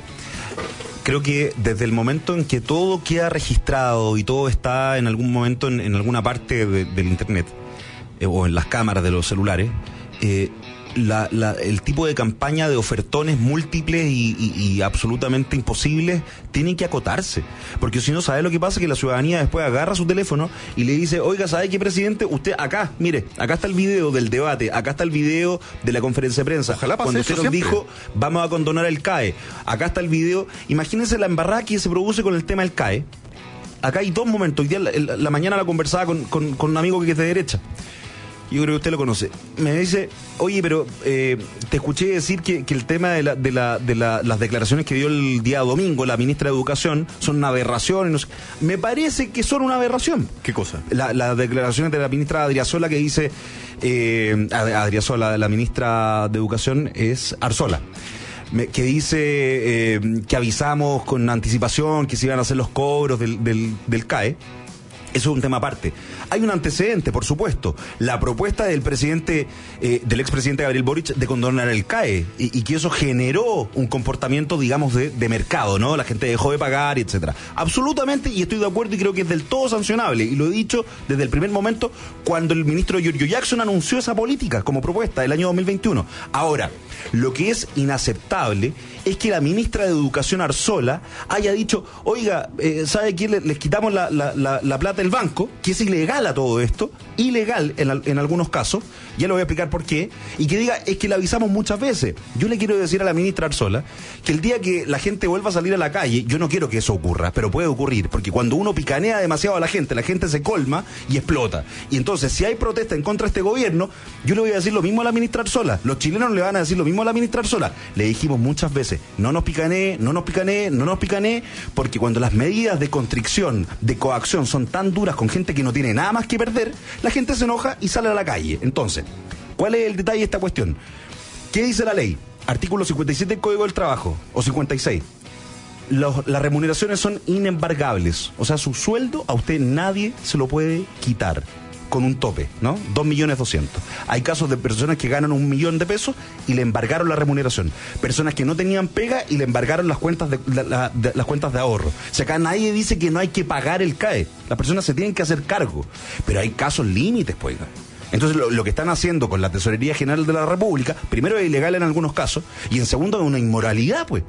[SPEAKER 5] creo que desde el momento en que todo queda registrado y todo está en algún momento en, en alguna parte de- del internet eh, o en las cámaras de los celulares, eh, la- la- el tipo de campaña de ofertones múltiples y, y- y absolutamente imposibles tienen que acotarse. Porque si no, ¿sabe lo que pasa? Que la ciudadanía después agarra su teléfono y le dice, oiga, ¿sabe qué, presidente? Usted acá, mire, acá está el video del debate, acá está el video de la conferencia de prensa.
[SPEAKER 2] Ojalá pase
[SPEAKER 5] Cuando
[SPEAKER 2] eso
[SPEAKER 5] usted nos
[SPEAKER 2] siempre.
[SPEAKER 5] dijo, vamos a condonar el C A E. Acá está el video. Imagínense la embarrada que se produce con el tema del C A E. Acá hay dos momentos. Hoy día, la, la- la mañana la conversaba con, con- con un amigo que es de derecha. yo creo que usted lo conoce. Me dice, oye, pero eh, te escuché decir que, que el tema de, la, de, la, de la, las declaraciones que dio el día domingo la ministra de Educación son una aberración. Y no sé. Me parece que son una aberración.
[SPEAKER 2] ¿Qué cosa?
[SPEAKER 5] La, las declaraciones de la ministra Adriasola que dice, eh, Adriasola, la ministra de Educación es Arzola. Que dice eh, que avisamos con anticipación que se iban a hacer los cobros del, del, del C A E. Eso es un tema aparte. Hay un antecedente, por supuesto. La propuesta del presidente, eh, del expresidente Gabriel Boric de condonar el C A E y, y que eso generó un comportamiento, digamos, de, de mercado, ¿no? La gente dejó de pagar, etcétera. Absolutamente, y estoy de acuerdo y creo que es del todo sancionable. Y lo he dicho desde el primer momento cuando el ministro Giorgio Jackson anunció esa política como propuesta el año dos mil veintiuno. Ahora, lo que es inaceptable es que la ministra de Educación Arzola haya dicho, oiga, eh, ¿sabe quién? Les, les quitamos la, la, la, la plata del banco, que es ilegal a todo esto, ilegal en, en algunos casos, ya lo voy a explicar por qué, y que diga, es que le avisamos muchas veces. Yo le quiero decir a la ministra Arzola que el día que la gente vuelva a salir a la calle, yo no quiero que eso ocurra, pero puede ocurrir, porque cuando uno picanea demasiado a la gente, la gente se colma y explota. Y entonces, si hay protesta en contra de este gobierno, yo le voy a decir lo mismo a la ministra Arzola, los chilenos le van a decir lo mismo a la ministra Arzola. Le dijimos muchas veces, no nos picanee, no nos picanee, no nos picanee, porque cuando las medidas de constricción, de coacción son tan duras con gente que no tiene nada más que perder, la gente se enoja y sale a la calle. Entonces, ¿cuál es el detalle de esta cuestión? ¿Qué dice la ley? Artículo cincuenta y siete del Código del Trabajo, o cincuenta y seis. Los, las remuneraciones son inembargables. O sea, su sueldo a usted nadie se lo puede quitar. Con un tope, ¿no? dos millones doscientos. Hay casos de personas que ganan un millón de pesos y le embargaron la remuneración. Personas que no tenían pega y le embargaron las cuentas de, la, la, de, las cuentas de ahorro. O sea, acá nadie dice que no hay que pagar el C A E. Las personas se tienen que hacer cargo. Pero hay casos límites, pues. Entonces, lo, lo que están haciendo con la Tesorería General de la República, primero es ilegal en algunos casos, y en segundo es una inmoralidad, pues.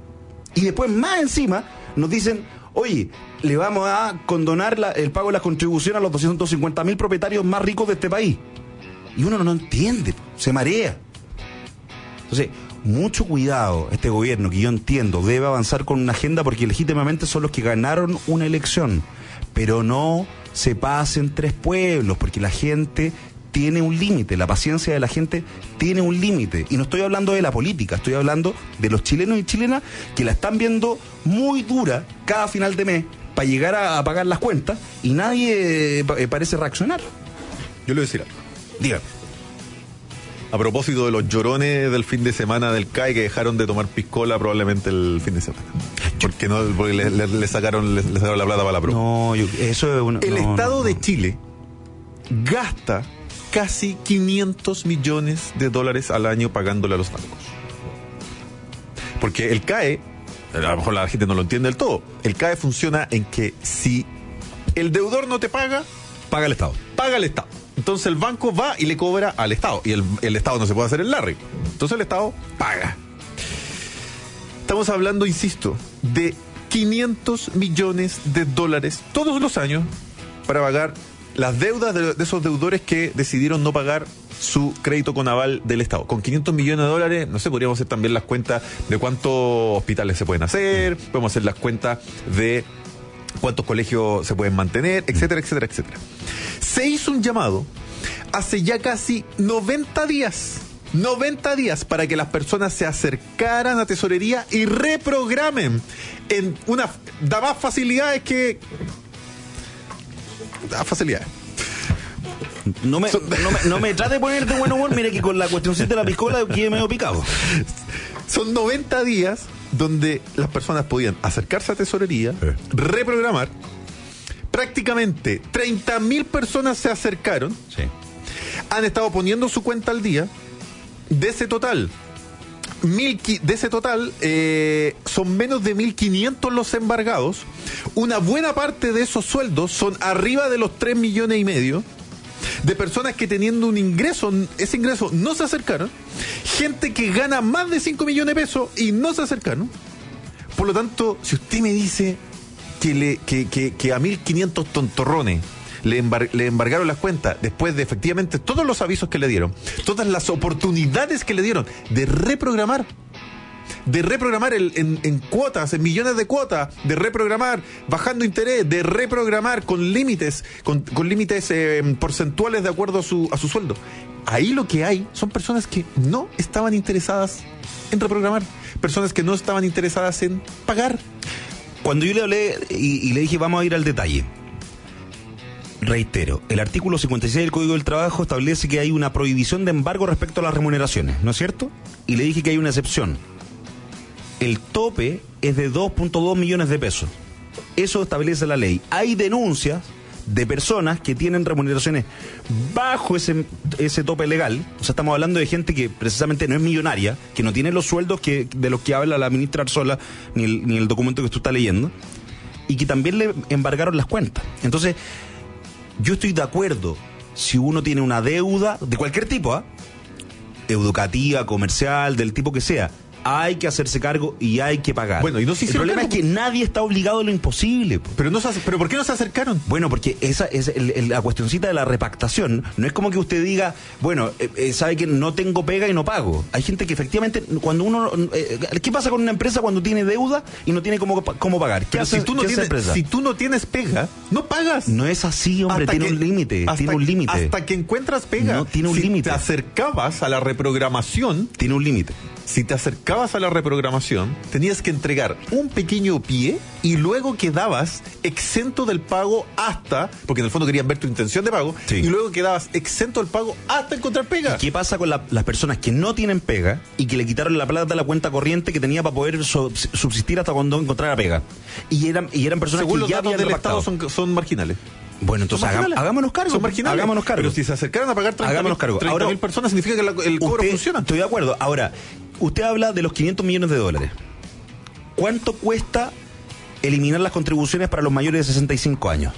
[SPEAKER 5] Y después, más encima, nos dicen, oye, le vamos a condonar la, el pago de la contribución a los doscientos cincuenta mil propietarios más ricos de este país. Y uno no entiende, se marea. Entonces, mucho cuidado este gobierno, que yo entiendo, debe avanzar con una agenda porque legítimamente son los que ganaron una elección. Pero no se pasen tres pueblos, porque la gente tiene un límite, la paciencia de la gente tiene un límite. Y no estoy hablando de la política, estoy hablando de los chilenos y chilenas que la están viendo muy dura cada final de mes para llegar a, a pagar las cuentas y nadie eh, parece reaccionar.
[SPEAKER 2] Yo le voy a decir algo.
[SPEAKER 5] Dígame.
[SPEAKER 2] A propósito de los llorones del fin de semana del C A E que dejaron de tomar piscola probablemente el fin de semana. Porque no, porque le, le, le sacaron, le, le sacaron la plata para la prueba.
[SPEAKER 5] No, yo, eso es una,
[SPEAKER 2] El
[SPEAKER 5] no,
[SPEAKER 2] Estado
[SPEAKER 5] no, no.
[SPEAKER 2] de Chile gasta casi quinientos millones de dólares al año pagándole a los bancos. Porque el C A E, a lo mejor la gente no lo entiende del todo, el C A E funciona en que si el deudor no te paga,
[SPEAKER 5] Paga el Estado.
[SPEAKER 2] paga el Estado. Entonces el banco va y le cobra al Estado. Y el, el Estado no se puede hacer el Larry. Entonces el Estado paga. Estamos hablando, insisto, de quinientos millones de dólares todos los años para pagar las deudas de, de esos deudores que decidieron no pagar su crédito con aval del Estado. Con quinientos millones de dólares, no sé, podríamos hacer también las cuentas de cuántos hospitales se pueden hacer, podemos hacer las cuentas de cuántos colegios se pueden mantener, etcétera, etcétera, etcétera. Se hizo un llamado hace ya casi noventa días, noventa días para que las personas se acercaran a tesorería y reprogramen en una... Da más facilidades que... Da facilidades.
[SPEAKER 5] No me, no, me, no me trate de poner de buen humor, mire que con la cuestioncita de la piscola quedé medio picado.
[SPEAKER 2] Son noventa días donde las personas podían acercarse a tesorería, eh. reprogramar. Prácticamente treinta mil personas se acercaron.
[SPEAKER 5] Sí.
[SPEAKER 2] Han estado poniendo su cuenta al día. De ese total, mil, de ese total eh, son menos de mil quinientos los embargados. Una buena parte de esos sueldos son arriba de los tres millones y medio. De personas que teniendo un ingreso, ese ingreso no se acercaron. Gente que gana más de cinco millones de pesos y no se acercaron. Por lo tanto, si usted me dice que, le, que, que, que a mil quinientos tontorrones le, embar, le embargaron las cuentas después de efectivamente todos los avisos que le dieron, todas las oportunidades que le dieron de reprogramar, de reprogramar el, en, en cuotas, en millones de cuotas, de reprogramar bajando interés, de reprogramar con límites, con, con límites eh, porcentuales de acuerdo a su, a su sueldo. Ahí lo que hay son personas que no estaban interesadas en reprogramar, personas que no estaban interesadas en pagar.
[SPEAKER 5] Cuando yo le hablé y, y le dije vamos a ir al detalle, reitero, el artículo cincuenta y seis del Código del Trabajo establece que hay una prohibición de embargo respecto a las remuneraciones, ¿no es cierto? Y le dije que hay una excepción. El tope es de dos punto dos millones de pesos. Eso establece la ley. Hay denuncias de personas que tienen remuneraciones bajo ese, ese tope legal. O sea, estamos hablando de gente que precisamente no es millonaria, que no tiene los sueldos que, de los que habla la ministra Arzola, ni el, ni el documento que tú estás leyendo, y que también le embargaron las cuentas. Entonces, yo estoy de acuerdo si uno tiene una deuda de cualquier tipo, ¿eh? educativa, comercial, del tipo que sea, hay que hacerse cargo y hay que pagar.
[SPEAKER 2] Bueno, y no se
[SPEAKER 5] el problema cargo. es que nadie está obligado a lo imposible.
[SPEAKER 2] Pero no se, pero ¿por qué no se acercaron?
[SPEAKER 5] Bueno, porque esa es el, el, la cuestioncita de la repactación. No es como que usted diga, bueno, eh, eh, sabe que no tengo pega y no pago. Hay gente que efectivamente, cuando uno, eh, ¿qué pasa con una empresa cuando tiene deuda y no tiene cómo, cómo pagar? ¿Qué hace,
[SPEAKER 2] si, tú no
[SPEAKER 5] ¿qué
[SPEAKER 2] tienes,
[SPEAKER 5] hace empresa?
[SPEAKER 2] si tú no tienes pega, no pagas.
[SPEAKER 5] No es así, hombre. Hasta tiene que, un límite. Tiene un límite.
[SPEAKER 2] Hasta que encuentras pega.
[SPEAKER 5] No tiene un
[SPEAKER 2] si
[SPEAKER 5] límite.
[SPEAKER 2] Si te acercabas a la reprogramación,
[SPEAKER 5] tiene un límite.
[SPEAKER 2] Si te acercabas a la reprogramación, tenías que entregar un pequeño pie y luego quedabas exento del pago hasta, porque en el fondo querían ver tu intención de pago, sí. y luego quedabas exento del pago hasta encontrar pega.
[SPEAKER 5] ¿Y qué pasa con la, las personas que no tienen pega y que le quitaron la plata de la cuenta corriente que tenía para poder so, subsistir hasta cuando encontrara pega? Y eran, y eran personas
[SPEAKER 2] Según
[SPEAKER 5] que
[SPEAKER 2] los
[SPEAKER 5] ya
[SPEAKER 2] datos
[SPEAKER 5] habían
[SPEAKER 2] del
[SPEAKER 5] repactado.
[SPEAKER 2] Estado son, son marginales.
[SPEAKER 5] Bueno, entonces hagam, hagámonos cargo.
[SPEAKER 2] Son marginales.
[SPEAKER 5] Hagámonos cargo.
[SPEAKER 2] Pero si se acercaran a pagar treinta mil personas, significa que la, el cobro
[SPEAKER 5] usted,
[SPEAKER 2] funciona.
[SPEAKER 5] Estoy de acuerdo. Ahora, usted habla de los quinientos millones de dólares. ¿Cuánto cuesta eliminar las contribuciones para los mayores de sesenta y cinco años?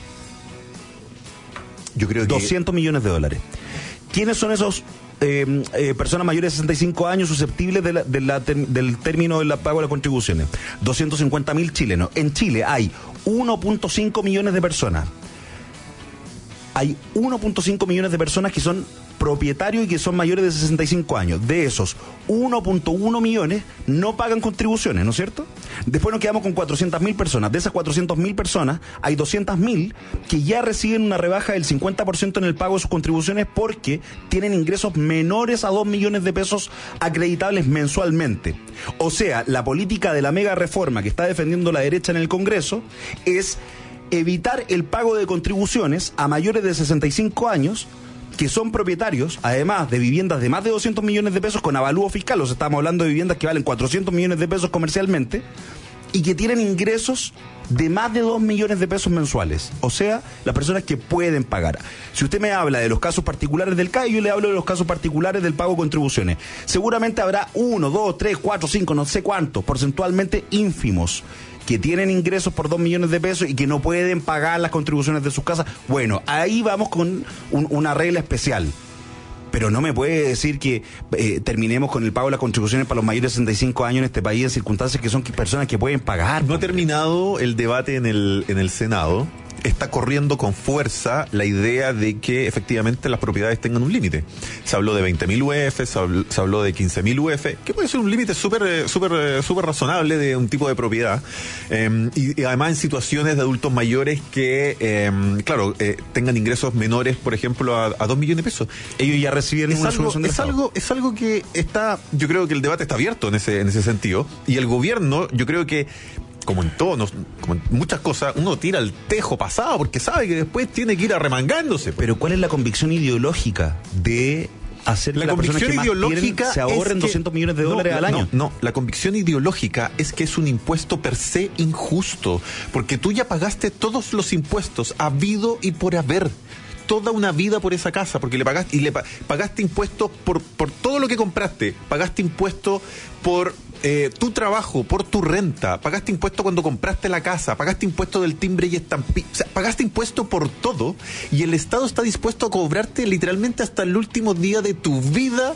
[SPEAKER 2] Yo creo que...
[SPEAKER 5] doscientos millones de dólares. ¿Quiénes son esos eh, eh, personas mayores de sesenta y cinco años susceptibles de la, de la ter, del término del pago de las contribuciones? doscientos cincuenta mil chilenos. En Chile hay uno punto cinco millones de personas. Hay uno punto cinco millones de personas que son propietarios y que son mayores de sesenta y cinco años. De esos, uno punto uno millones no pagan contribuciones, ¿no es cierto? Después nos quedamos con cuatrocientas mil personas. De esas cuatrocientas mil personas, hay doscientas mil que ya reciben una rebaja del cincuenta por ciento en el pago de sus contribuciones porque tienen ingresos menores a dos millones de pesos acreditables mensualmente. O sea, la política de la mega reforma que está defendiendo la derecha en el Congreso es evitar el pago de contribuciones a mayores de sesenta y cinco años que son propietarios, además de viviendas de más de doscientos millones de pesos con avalúo fiscal, o sea, estamos hablando de viviendas que valen cuatrocientos millones de pesos comercialmente, y que tienen ingresos de más de dos millones de pesos mensuales. O sea, las personas que pueden pagar. Si usted me habla de los casos particulares del C A E, yo le hablo de los casos particulares del pago de contribuciones. Seguramente habrá uno, dos, tres, cuatro, cinco, no sé cuántos, porcentualmente ínfimos, que tienen ingresos por dos millones de pesos y que no pueden pagar las contribuciones de sus casas. Bueno, ahí vamos con un, una regla especial. Pero no me puede decir que eh, terminemos con el pago de las contribuciones para los mayores de sesenta y cinco años en este país en circunstancias que son personas que pueden pagar.
[SPEAKER 2] No ha terminado el debate en el, en el Senado. Está corriendo con fuerza la idea de que efectivamente las propiedades tengan un límite. Se habló de veinte mil U F, se habló, se habló de quince mil U F, que puede ser un límite súper súper súper razonable de un tipo de propiedad. Eh, y, y además en situaciones de adultos mayores que, eh, claro, eh, tengan ingresos menores, por ejemplo, a, a dos millones de pesos.
[SPEAKER 5] Ellos ya reciben
[SPEAKER 2] es
[SPEAKER 5] una
[SPEAKER 2] algo,
[SPEAKER 5] solución de
[SPEAKER 2] es
[SPEAKER 5] Estado.
[SPEAKER 2] algo Es algo que está, yo creo que el debate está abierto en ese, en ese sentido. Y el gobierno, yo creo que como en todo, no, como en muchas cosas, uno tira el tejo pasado porque sabe que después tiene que ir arremangándose.
[SPEAKER 5] Pero ¿cuál es la convicción ideológica de hacer que
[SPEAKER 2] la
[SPEAKER 5] las personas que más
[SPEAKER 2] ideológica
[SPEAKER 5] tienen se ahorren
[SPEAKER 2] que,
[SPEAKER 5] doscientos millones de
[SPEAKER 2] no,
[SPEAKER 5] dólares
[SPEAKER 2] la,
[SPEAKER 5] al año?
[SPEAKER 2] No, no, la convicción ideológica es que es un impuesto per se injusto, porque tú ya pagaste todos los impuestos habido y por haber. Toda una vida por esa casa, porque le pagaste y le pagaste impuestos por por todo lo que compraste, pagaste impuestos por eh, tu trabajo, por tu renta, pagaste impuesto cuando compraste la casa, pagaste impuesto del timbre y estampillo, o sea, pagaste impuesto por todo, y el Estado está dispuesto a cobrarte literalmente hasta el último día de tu vida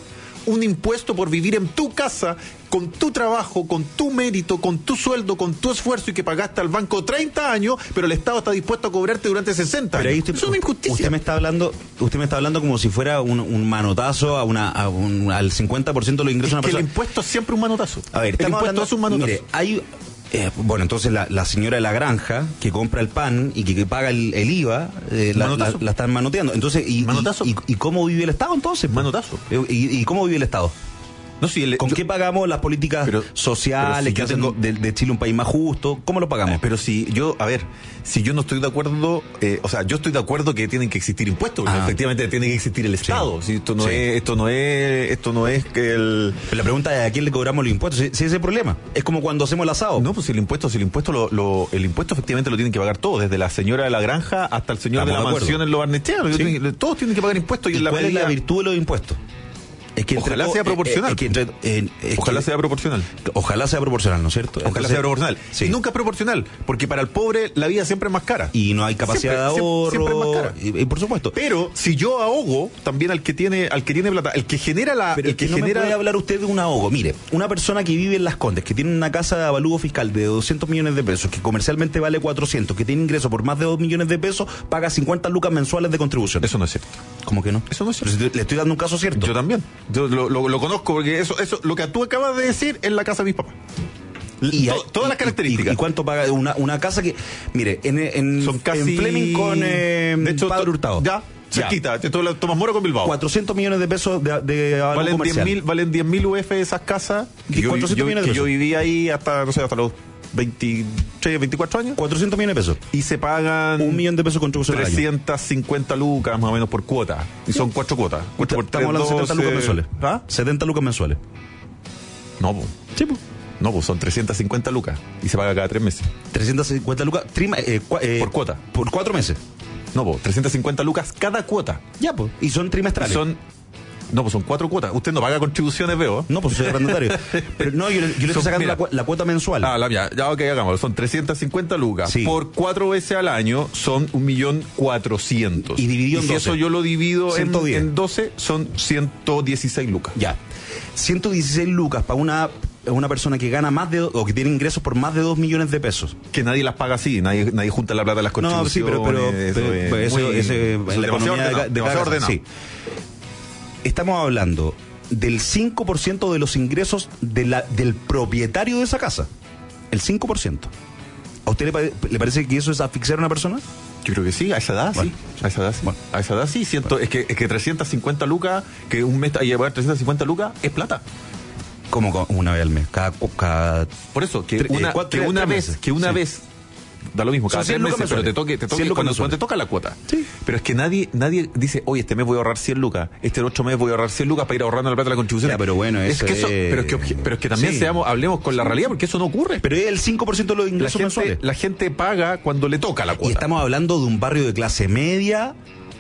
[SPEAKER 2] un impuesto por vivir en tu casa, con tu trabajo, con tu mérito, con tu sueldo, con tu esfuerzo y que pagaste al banco treinta años, pero el Estado está dispuesto a cobrarte durante sesenta
[SPEAKER 5] Pero ahí
[SPEAKER 2] años.
[SPEAKER 5] usted,
[SPEAKER 2] Es una injusticia.
[SPEAKER 5] Usted me está hablando, usted me está hablando como si fuera un, un manotazo a una, a un, al cincuenta por ciento de los ingresos de
[SPEAKER 2] Es
[SPEAKER 5] una
[SPEAKER 2] que el
[SPEAKER 5] persona.
[SPEAKER 2] impuesto es siempre un manotazo.
[SPEAKER 5] A ver,
[SPEAKER 2] el
[SPEAKER 5] estamos
[SPEAKER 2] impuesto
[SPEAKER 5] hablando,
[SPEAKER 2] es un manotazo.
[SPEAKER 5] Mire, hay... Eh, bueno, entonces la, la señora de la granja que compra el pan y que, que paga el, el I V A, eh, la, la, la están manoteando. Entonces, y,
[SPEAKER 2] Manotazo.
[SPEAKER 5] Y, y, ¿y cómo vive el Estado entonces?
[SPEAKER 2] Manotazo.
[SPEAKER 5] ¿Y, y cómo vive el Estado?
[SPEAKER 2] No, si el,
[SPEAKER 5] ¿Con
[SPEAKER 2] yo,
[SPEAKER 5] qué pagamos las políticas
[SPEAKER 2] pero,
[SPEAKER 5] sociales
[SPEAKER 2] pero si
[SPEAKER 5] que
[SPEAKER 2] yo
[SPEAKER 5] hacen
[SPEAKER 2] tengo,
[SPEAKER 5] de, de Chile un país más justo? ¿Cómo lo pagamos?
[SPEAKER 2] Pero si yo, a ver, si yo no estoy de acuerdo, eh, o sea, yo estoy de acuerdo que tienen que existir impuestos, porque
[SPEAKER 5] ah.
[SPEAKER 2] efectivamente tiene que existir el Estado.
[SPEAKER 5] Sí.
[SPEAKER 2] Si esto no
[SPEAKER 5] Sí.
[SPEAKER 2] es, esto no es, esto no es que el.
[SPEAKER 5] Pero la pregunta es ¿a quién le cobramos los impuestos? Si, si ese es el problema. Es como cuando hacemos el asado.
[SPEAKER 2] No, pues si el impuesto, si el impuesto lo, lo, el impuesto efectivamente lo tienen que pagar todos, desde la señora de la granja hasta el señor
[SPEAKER 5] Estamos
[SPEAKER 2] de la
[SPEAKER 5] de
[SPEAKER 2] mansión en los Barnecheros.
[SPEAKER 5] Sí.
[SPEAKER 2] Todos tienen que pagar impuestos y,
[SPEAKER 5] ¿Y
[SPEAKER 2] en la
[SPEAKER 5] cuál es la
[SPEAKER 2] medida-
[SPEAKER 5] virtud de los impuestos? Es que entre
[SPEAKER 2] Ojalá
[SPEAKER 5] todo-
[SPEAKER 2] sea
[SPEAKER 5] eh,
[SPEAKER 2] proporcional.
[SPEAKER 5] eh, es que entre- eh, es
[SPEAKER 2] Ojalá
[SPEAKER 5] que-
[SPEAKER 2] sea proporcional.
[SPEAKER 5] Ojalá sea proporcional, ¿no es cierto?
[SPEAKER 2] Ojalá
[SPEAKER 5] Entonces,
[SPEAKER 2] sea proporcional.
[SPEAKER 5] Sí.
[SPEAKER 2] Y nunca es proporcional, porque para el pobre la vida siempre es más cara.
[SPEAKER 5] Y no hay capacidad
[SPEAKER 2] Siempre,
[SPEAKER 5] de
[SPEAKER 2] siempre-
[SPEAKER 5] ahorro.
[SPEAKER 2] siempre es más cara.
[SPEAKER 5] Y, y por supuesto.
[SPEAKER 2] Pero si yo ahogo también al que tiene, al que tiene plata, el que genera la,
[SPEAKER 5] Pero
[SPEAKER 2] el que
[SPEAKER 5] que no
[SPEAKER 2] genera
[SPEAKER 5] me puede hablar usted de un ahogo. Mire, una persona que vive en Las Condes, que tiene una casa de avalúo fiscal de doscientos millones de pesos, que comercialmente vale cuatrocientos, que tiene ingresos por más de dos millones de pesos, paga cincuenta lucas mensuales de contribución.
[SPEAKER 2] Eso no es cierto.
[SPEAKER 5] ¿Cómo que no?
[SPEAKER 2] Eso no es
[SPEAKER 5] Pero
[SPEAKER 2] cierto.
[SPEAKER 5] si te- le estoy dando un caso cierto.
[SPEAKER 2] Yo también. Yo lo, lo- lo conozco porque eso, eso, lo que tú acabas de decir es la casa de mis papás.
[SPEAKER 5] Y
[SPEAKER 2] To-
[SPEAKER 5] hay-
[SPEAKER 2] todas las
[SPEAKER 5] y-
[SPEAKER 2] características.
[SPEAKER 5] ¿Y, y cuánto paga una, una casa que, mire, en, en,
[SPEAKER 2] Son casi
[SPEAKER 5] en Fleming con eh,
[SPEAKER 2] de hecho,
[SPEAKER 5] Padre
[SPEAKER 2] to-
[SPEAKER 5] Hurtado?
[SPEAKER 2] Ya, cerquita. Te- to- Tomás Moro con Bilbao.
[SPEAKER 5] cuatrocientos millones de pesos de, de avalúo
[SPEAKER 2] Valen diez
[SPEAKER 5] comercial.
[SPEAKER 2] mil, valen diez mil U F esas casas. Que yo,
[SPEAKER 5] cuatrocientos
[SPEAKER 2] yo-
[SPEAKER 5] millones de
[SPEAKER 2] que yo
[SPEAKER 5] pesos.
[SPEAKER 2] viví ahí hasta, no sé, hasta los veintitrés, veinticuatro años.
[SPEAKER 5] cuatrocientos millones de pesos.
[SPEAKER 2] Y se pagan
[SPEAKER 5] Un millón de pesos de contribución al año.
[SPEAKER 2] trescientas cincuenta lucas más o menos por cuota. Y son cuatro cuotas. Cuatro por
[SPEAKER 5] Estamos hablando de
[SPEAKER 2] tres,
[SPEAKER 5] setenta lucas
[SPEAKER 2] doce.
[SPEAKER 5] mensuales.
[SPEAKER 2] ¿Ah?
[SPEAKER 5] setenta lucas mensuales.
[SPEAKER 2] No, po.
[SPEAKER 5] Sí, pues.
[SPEAKER 2] No, pues son trescientas cincuenta lucas. Y se paga cada tres meses.
[SPEAKER 5] trescientas cincuenta lucas trima- eh, cua- eh,
[SPEAKER 2] Por cuota.
[SPEAKER 5] Por cuatro meses.
[SPEAKER 2] No, pues trescientas cincuenta lucas cada cuota.
[SPEAKER 5] Ya, pues. Y son
[SPEAKER 2] Y
[SPEAKER 5] trimestrales.
[SPEAKER 2] son. No, pues son cuatro cuotas. Usted no paga contribuciones, veo.
[SPEAKER 5] No, pues soy arrendatario. Pero no, yo, le- yo le estoy
[SPEAKER 2] Son-
[SPEAKER 5] sacando
[SPEAKER 2] mira.
[SPEAKER 5] la, cua- la cuota mensual.
[SPEAKER 2] Ah, la mía. Ya, ok, hagámoslo. Son trescientas cincuenta lucas.
[SPEAKER 5] Sí.
[SPEAKER 2] Por cuatro veces al año son un millón cuatrocientos.
[SPEAKER 5] Y dividido en
[SPEAKER 2] si
[SPEAKER 5] doce.
[SPEAKER 2] eso yo lo divido en,
[SPEAKER 5] ciento diez.
[SPEAKER 2] en doce, son ciento dieciséis lucas.
[SPEAKER 5] Ya. ciento dieciséis lucas para una, una persona que gana más de, o que tiene ingresos por más de dos millones de pesos.
[SPEAKER 2] Que nadie las paga así, nadie, nadie junta la plata de las
[SPEAKER 5] No,
[SPEAKER 2] contribuciones.
[SPEAKER 5] sí, pero, pero,
[SPEAKER 2] eso
[SPEAKER 5] pero-
[SPEAKER 2] es
[SPEAKER 5] pero eso,
[SPEAKER 2] muy-
[SPEAKER 5] ese-
[SPEAKER 2] eso es
[SPEAKER 5] en la
[SPEAKER 2] demasiado
[SPEAKER 5] economía de,
[SPEAKER 2] ordenado,
[SPEAKER 5] ca- de
[SPEAKER 2] demasiado
[SPEAKER 5] cada casa,
[SPEAKER 2] ordenado.
[SPEAKER 5] sí. Estamos hablando del cinco por ciento de los ingresos de la, del propietario de esa casa. El cinco por ciento. ¿A usted le, pare- le parece que eso es asfixiar a una persona?
[SPEAKER 2] Yo creo que sí, a esa edad
[SPEAKER 5] Bueno.
[SPEAKER 2] sí. A esa edad sí.
[SPEAKER 5] Bueno.
[SPEAKER 2] A esa edad sí. Siento, es, que, es que trescientas cincuenta lucas, que un mes hay que pagar trescientas cincuenta lucas, es plata.
[SPEAKER 5] Como co- una vez al mes. Cada, cada
[SPEAKER 2] Por eso, que
[SPEAKER 5] Tre-
[SPEAKER 2] una,
[SPEAKER 5] eh, cuatro-
[SPEAKER 2] que
[SPEAKER 5] tres-
[SPEAKER 2] una
[SPEAKER 5] tres
[SPEAKER 2] vez,
[SPEAKER 5] meses.
[SPEAKER 2] que una
[SPEAKER 5] Sí.
[SPEAKER 2] vez da lo mismo, cada
[SPEAKER 5] Son cien
[SPEAKER 2] tres meses,
[SPEAKER 5] lucas
[SPEAKER 2] pero te
[SPEAKER 5] mensuales.
[SPEAKER 2] toque, te toque
[SPEAKER 5] cien lucas
[SPEAKER 2] cuando,
[SPEAKER 5] mensuales.
[SPEAKER 2] cuando te toca la cuota.
[SPEAKER 5] Sí.
[SPEAKER 2] Pero es que nadie, nadie dice, oye, este mes voy a ahorrar cien lucas, este otro mes voy a ahorrar cien lucas para ir ahorrando la plata de la contribución.
[SPEAKER 5] Ya, pero bueno,
[SPEAKER 2] es
[SPEAKER 5] eso
[SPEAKER 2] que eso,
[SPEAKER 5] es-
[SPEAKER 2] pero es que, obje- pero es que también
[SPEAKER 5] Sí.
[SPEAKER 2] seamos, hablemos con la realidad, porque eso no ocurre.
[SPEAKER 5] Pero es el cinco por ciento de los
[SPEAKER 2] la
[SPEAKER 5] ingresos
[SPEAKER 2] gente,
[SPEAKER 5] mensuales.
[SPEAKER 2] la gente paga cuando le toca la
[SPEAKER 5] Y
[SPEAKER 2] cuota.
[SPEAKER 5] estamos hablando de un barrio de clase media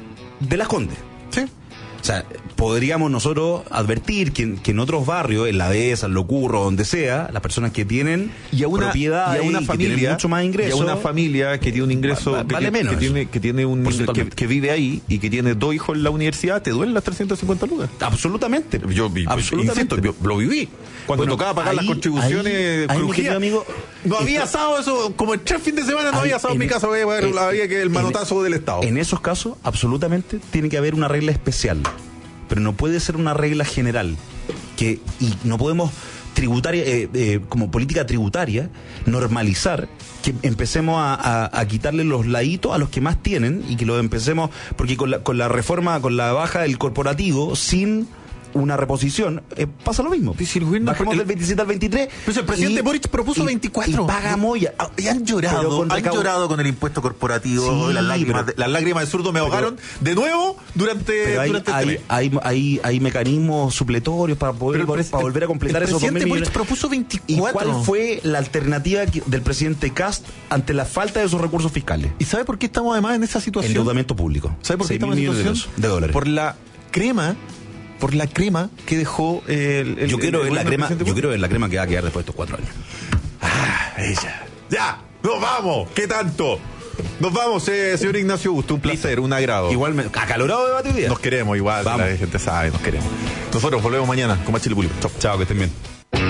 [SPEAKER 5] de Las Condes.
[SPEAKER 2] Sí.
[SPEAKER 5] O sea, podríamos nosotros advertir que, que en otros barrios, en la dehesa, en Locurro, donde sea, las personas que tienen
[SPEAKER 2] Y a una,
[SPEAKER 5] propiedades
[SPEAKER 2] y a una
[SPEAKER 5] y que tienen
[SPEAKER 2] familia,
[SPEAKER 5] mucho más ingresos,
[SPEAKER 2] y a una familia que tiene un ingreso
[SPEAKER 5] Va- va-
[SPEAKER 2] que,
[SPEAKER 5] vale
[SPEAKER 2] tiene-
[SPEAKER 5] menos
[SPEAKER 2] que
[SPEAKER 5] eso.
[SPEAKER 2] tiene que tiene un que,
[SPEAKER 5] Porcentualmente.
[SPEAKER 2] que vive ahí y que tiene dos hijos en la universidad, te duelen las trescientas cincuenta lucas.
[SPEAKER 5] absolutamente.
[SPEAKER 2] Yo vi-
[SPEAKER 5] absolutamente.
[SPEAKER 2] insisto, yo lo viví. Cuando
[SPEAKER 5] Bueno,
[SPEAKER 2] tocaba pagar
[SPEAKER 5] ahí-
[SPEAKER 2] las contribuciones,
[SPEAKER 5] ahí- ahí, mi
[SPEAKER 2] crujía.
[SPEAKER 5] querido amigo,
[SPEAKER 2] no había
[SPEAKER 5] está-
[SPEAKER 2] asado eso, como en tres fines de semana no
[SPEAKER 5] Ahí,
[SPEAKER 2] había asado en mi
[SPEAKER 5] en-
[SPEAKER 2] casa, había,
[SPEAKER 5] en-
[SPEAKER 2] había que el
[SPEAKER 5] en-
[SPEAKER 2] manotazo del Estado.
[SPEAKER 5] En esos casos, absolutamente, tiene que haber una regla especial. Pero no puede ser una regla general. Que, y no podemos tributaria, eh, eh, como política tributaria, normalizar que empecemos a, a- a quitarle los laditos a los que más tienen y que los empecemos, porque con la, con la reforma, con la baja del corporativo, sin una reposición, eh, pasa lo mismo.
[SPEAKER 2] Pues si el gobierno-
[SPEAKER 5] Bajemos
[SPEAKER 2] el-
[SPEAKER 5] del veintisiete al veintitrés.
[SPEAKER 2] Pues el presidente
[SPEAKER 5] y-
[SPEAKER 2] Boric propuso
[SPEAKER 5] y-
[SPEAKER 2] veinticuatro.
[SPEAKER 5] Y pagamos ya.
[SPEAKER 2] Y han
[SPEAKER 5] Pero
[SPEAKER 2] llorado,
[SPEAKER 5] con
[SPEAKER 2] han
[SPEAKER 5] recaudo-
[SPEAKER 2] llorado con el impuesto corporativo,
[SPEAKER 5] Sí,
[SPEAKER 2] las, lágrimas,
[SPEAKER 5] pero-
[SPEAKER 2] de- las lágrimas de zurdo me ahogaron de nuevo durante,
[SPEAKER 5] Pero hay,
[SPEAKER 2] durante este
[SPEAKER 5] hay,
[SPEAKER 2] mes.
[SPEAKER 5] hay, hay, hay mecanismos supletorios para poder
[SPEAKER 2] Pero el pres-
[SPEAKER 5] para volver a completar
[SPEAKER 2] el
[SPEAKER 5] esos dos mil
[SPEAKER 2] presidente
[SPEAKER 5] millones.
[SPEAKER 2] Boric propuso
[SPEAKER 5] ¿Y
[SPEAKER 2] veinticuatro.
[SPEAKER 5] cuál fue la alternativa que- del presidente Cast ante la falta de esos recursos fiscales?
[SPEAKER 2] ¿Y sabe por qué estamos además en esa situación?
[SPEAKER 5] Endeudamiento público.
[SPEAKER 2] ¿Sabe por qué
[SPEAKER 5] seis
[SPEAKER 2] estamos
[SPEAKER 5] mil
[SPEAKER 2] en esa
[SPEAKER 5] millones
[SPEAKER 2] situación?
[SPEAKER 5] de, dólares.
[SPEAKER 2] Por la crema, por la crema que dejó el, el-
[SPEAKER 5] yo quiero
[SPEAKER 2] el
[SPEAKER 5] ver la
[SPEAKER 2] gobierno
[SPEAKER 5] crema,
[SPEAKER 2] del presidente
[SPEAKER 5] yo
[SPEAKER 2] Boric.
[SPEAKER 5] quiero ver la crema que va a quedar después de estos cuatro años.
[SPEAKER 2] Ah, ella. ¡Ya! ¡Nos vamos! ¿Qué tanto? Nos vamos, eh, señor Ignacio Busto, un placer, un agrado.
[SPEAKER 5] Igual, me... acalorado debate hoy día.
[SPEAKER 2] Nos queremos igual,
[SPEAKER 5] Vamos.
[SPEAKER 2] la gente sabe, nos queremos. Nosotros volvemos mañana con más Chile Público. Chao.
[SPEAKER 5] Chao, que estén bien.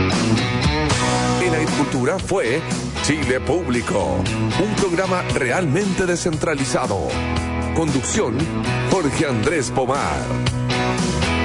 [SPEAKER 1] En Agricultura fue Chile Público, un programa realmente descentralizado. Conducción, Jorge Andrés Pomar.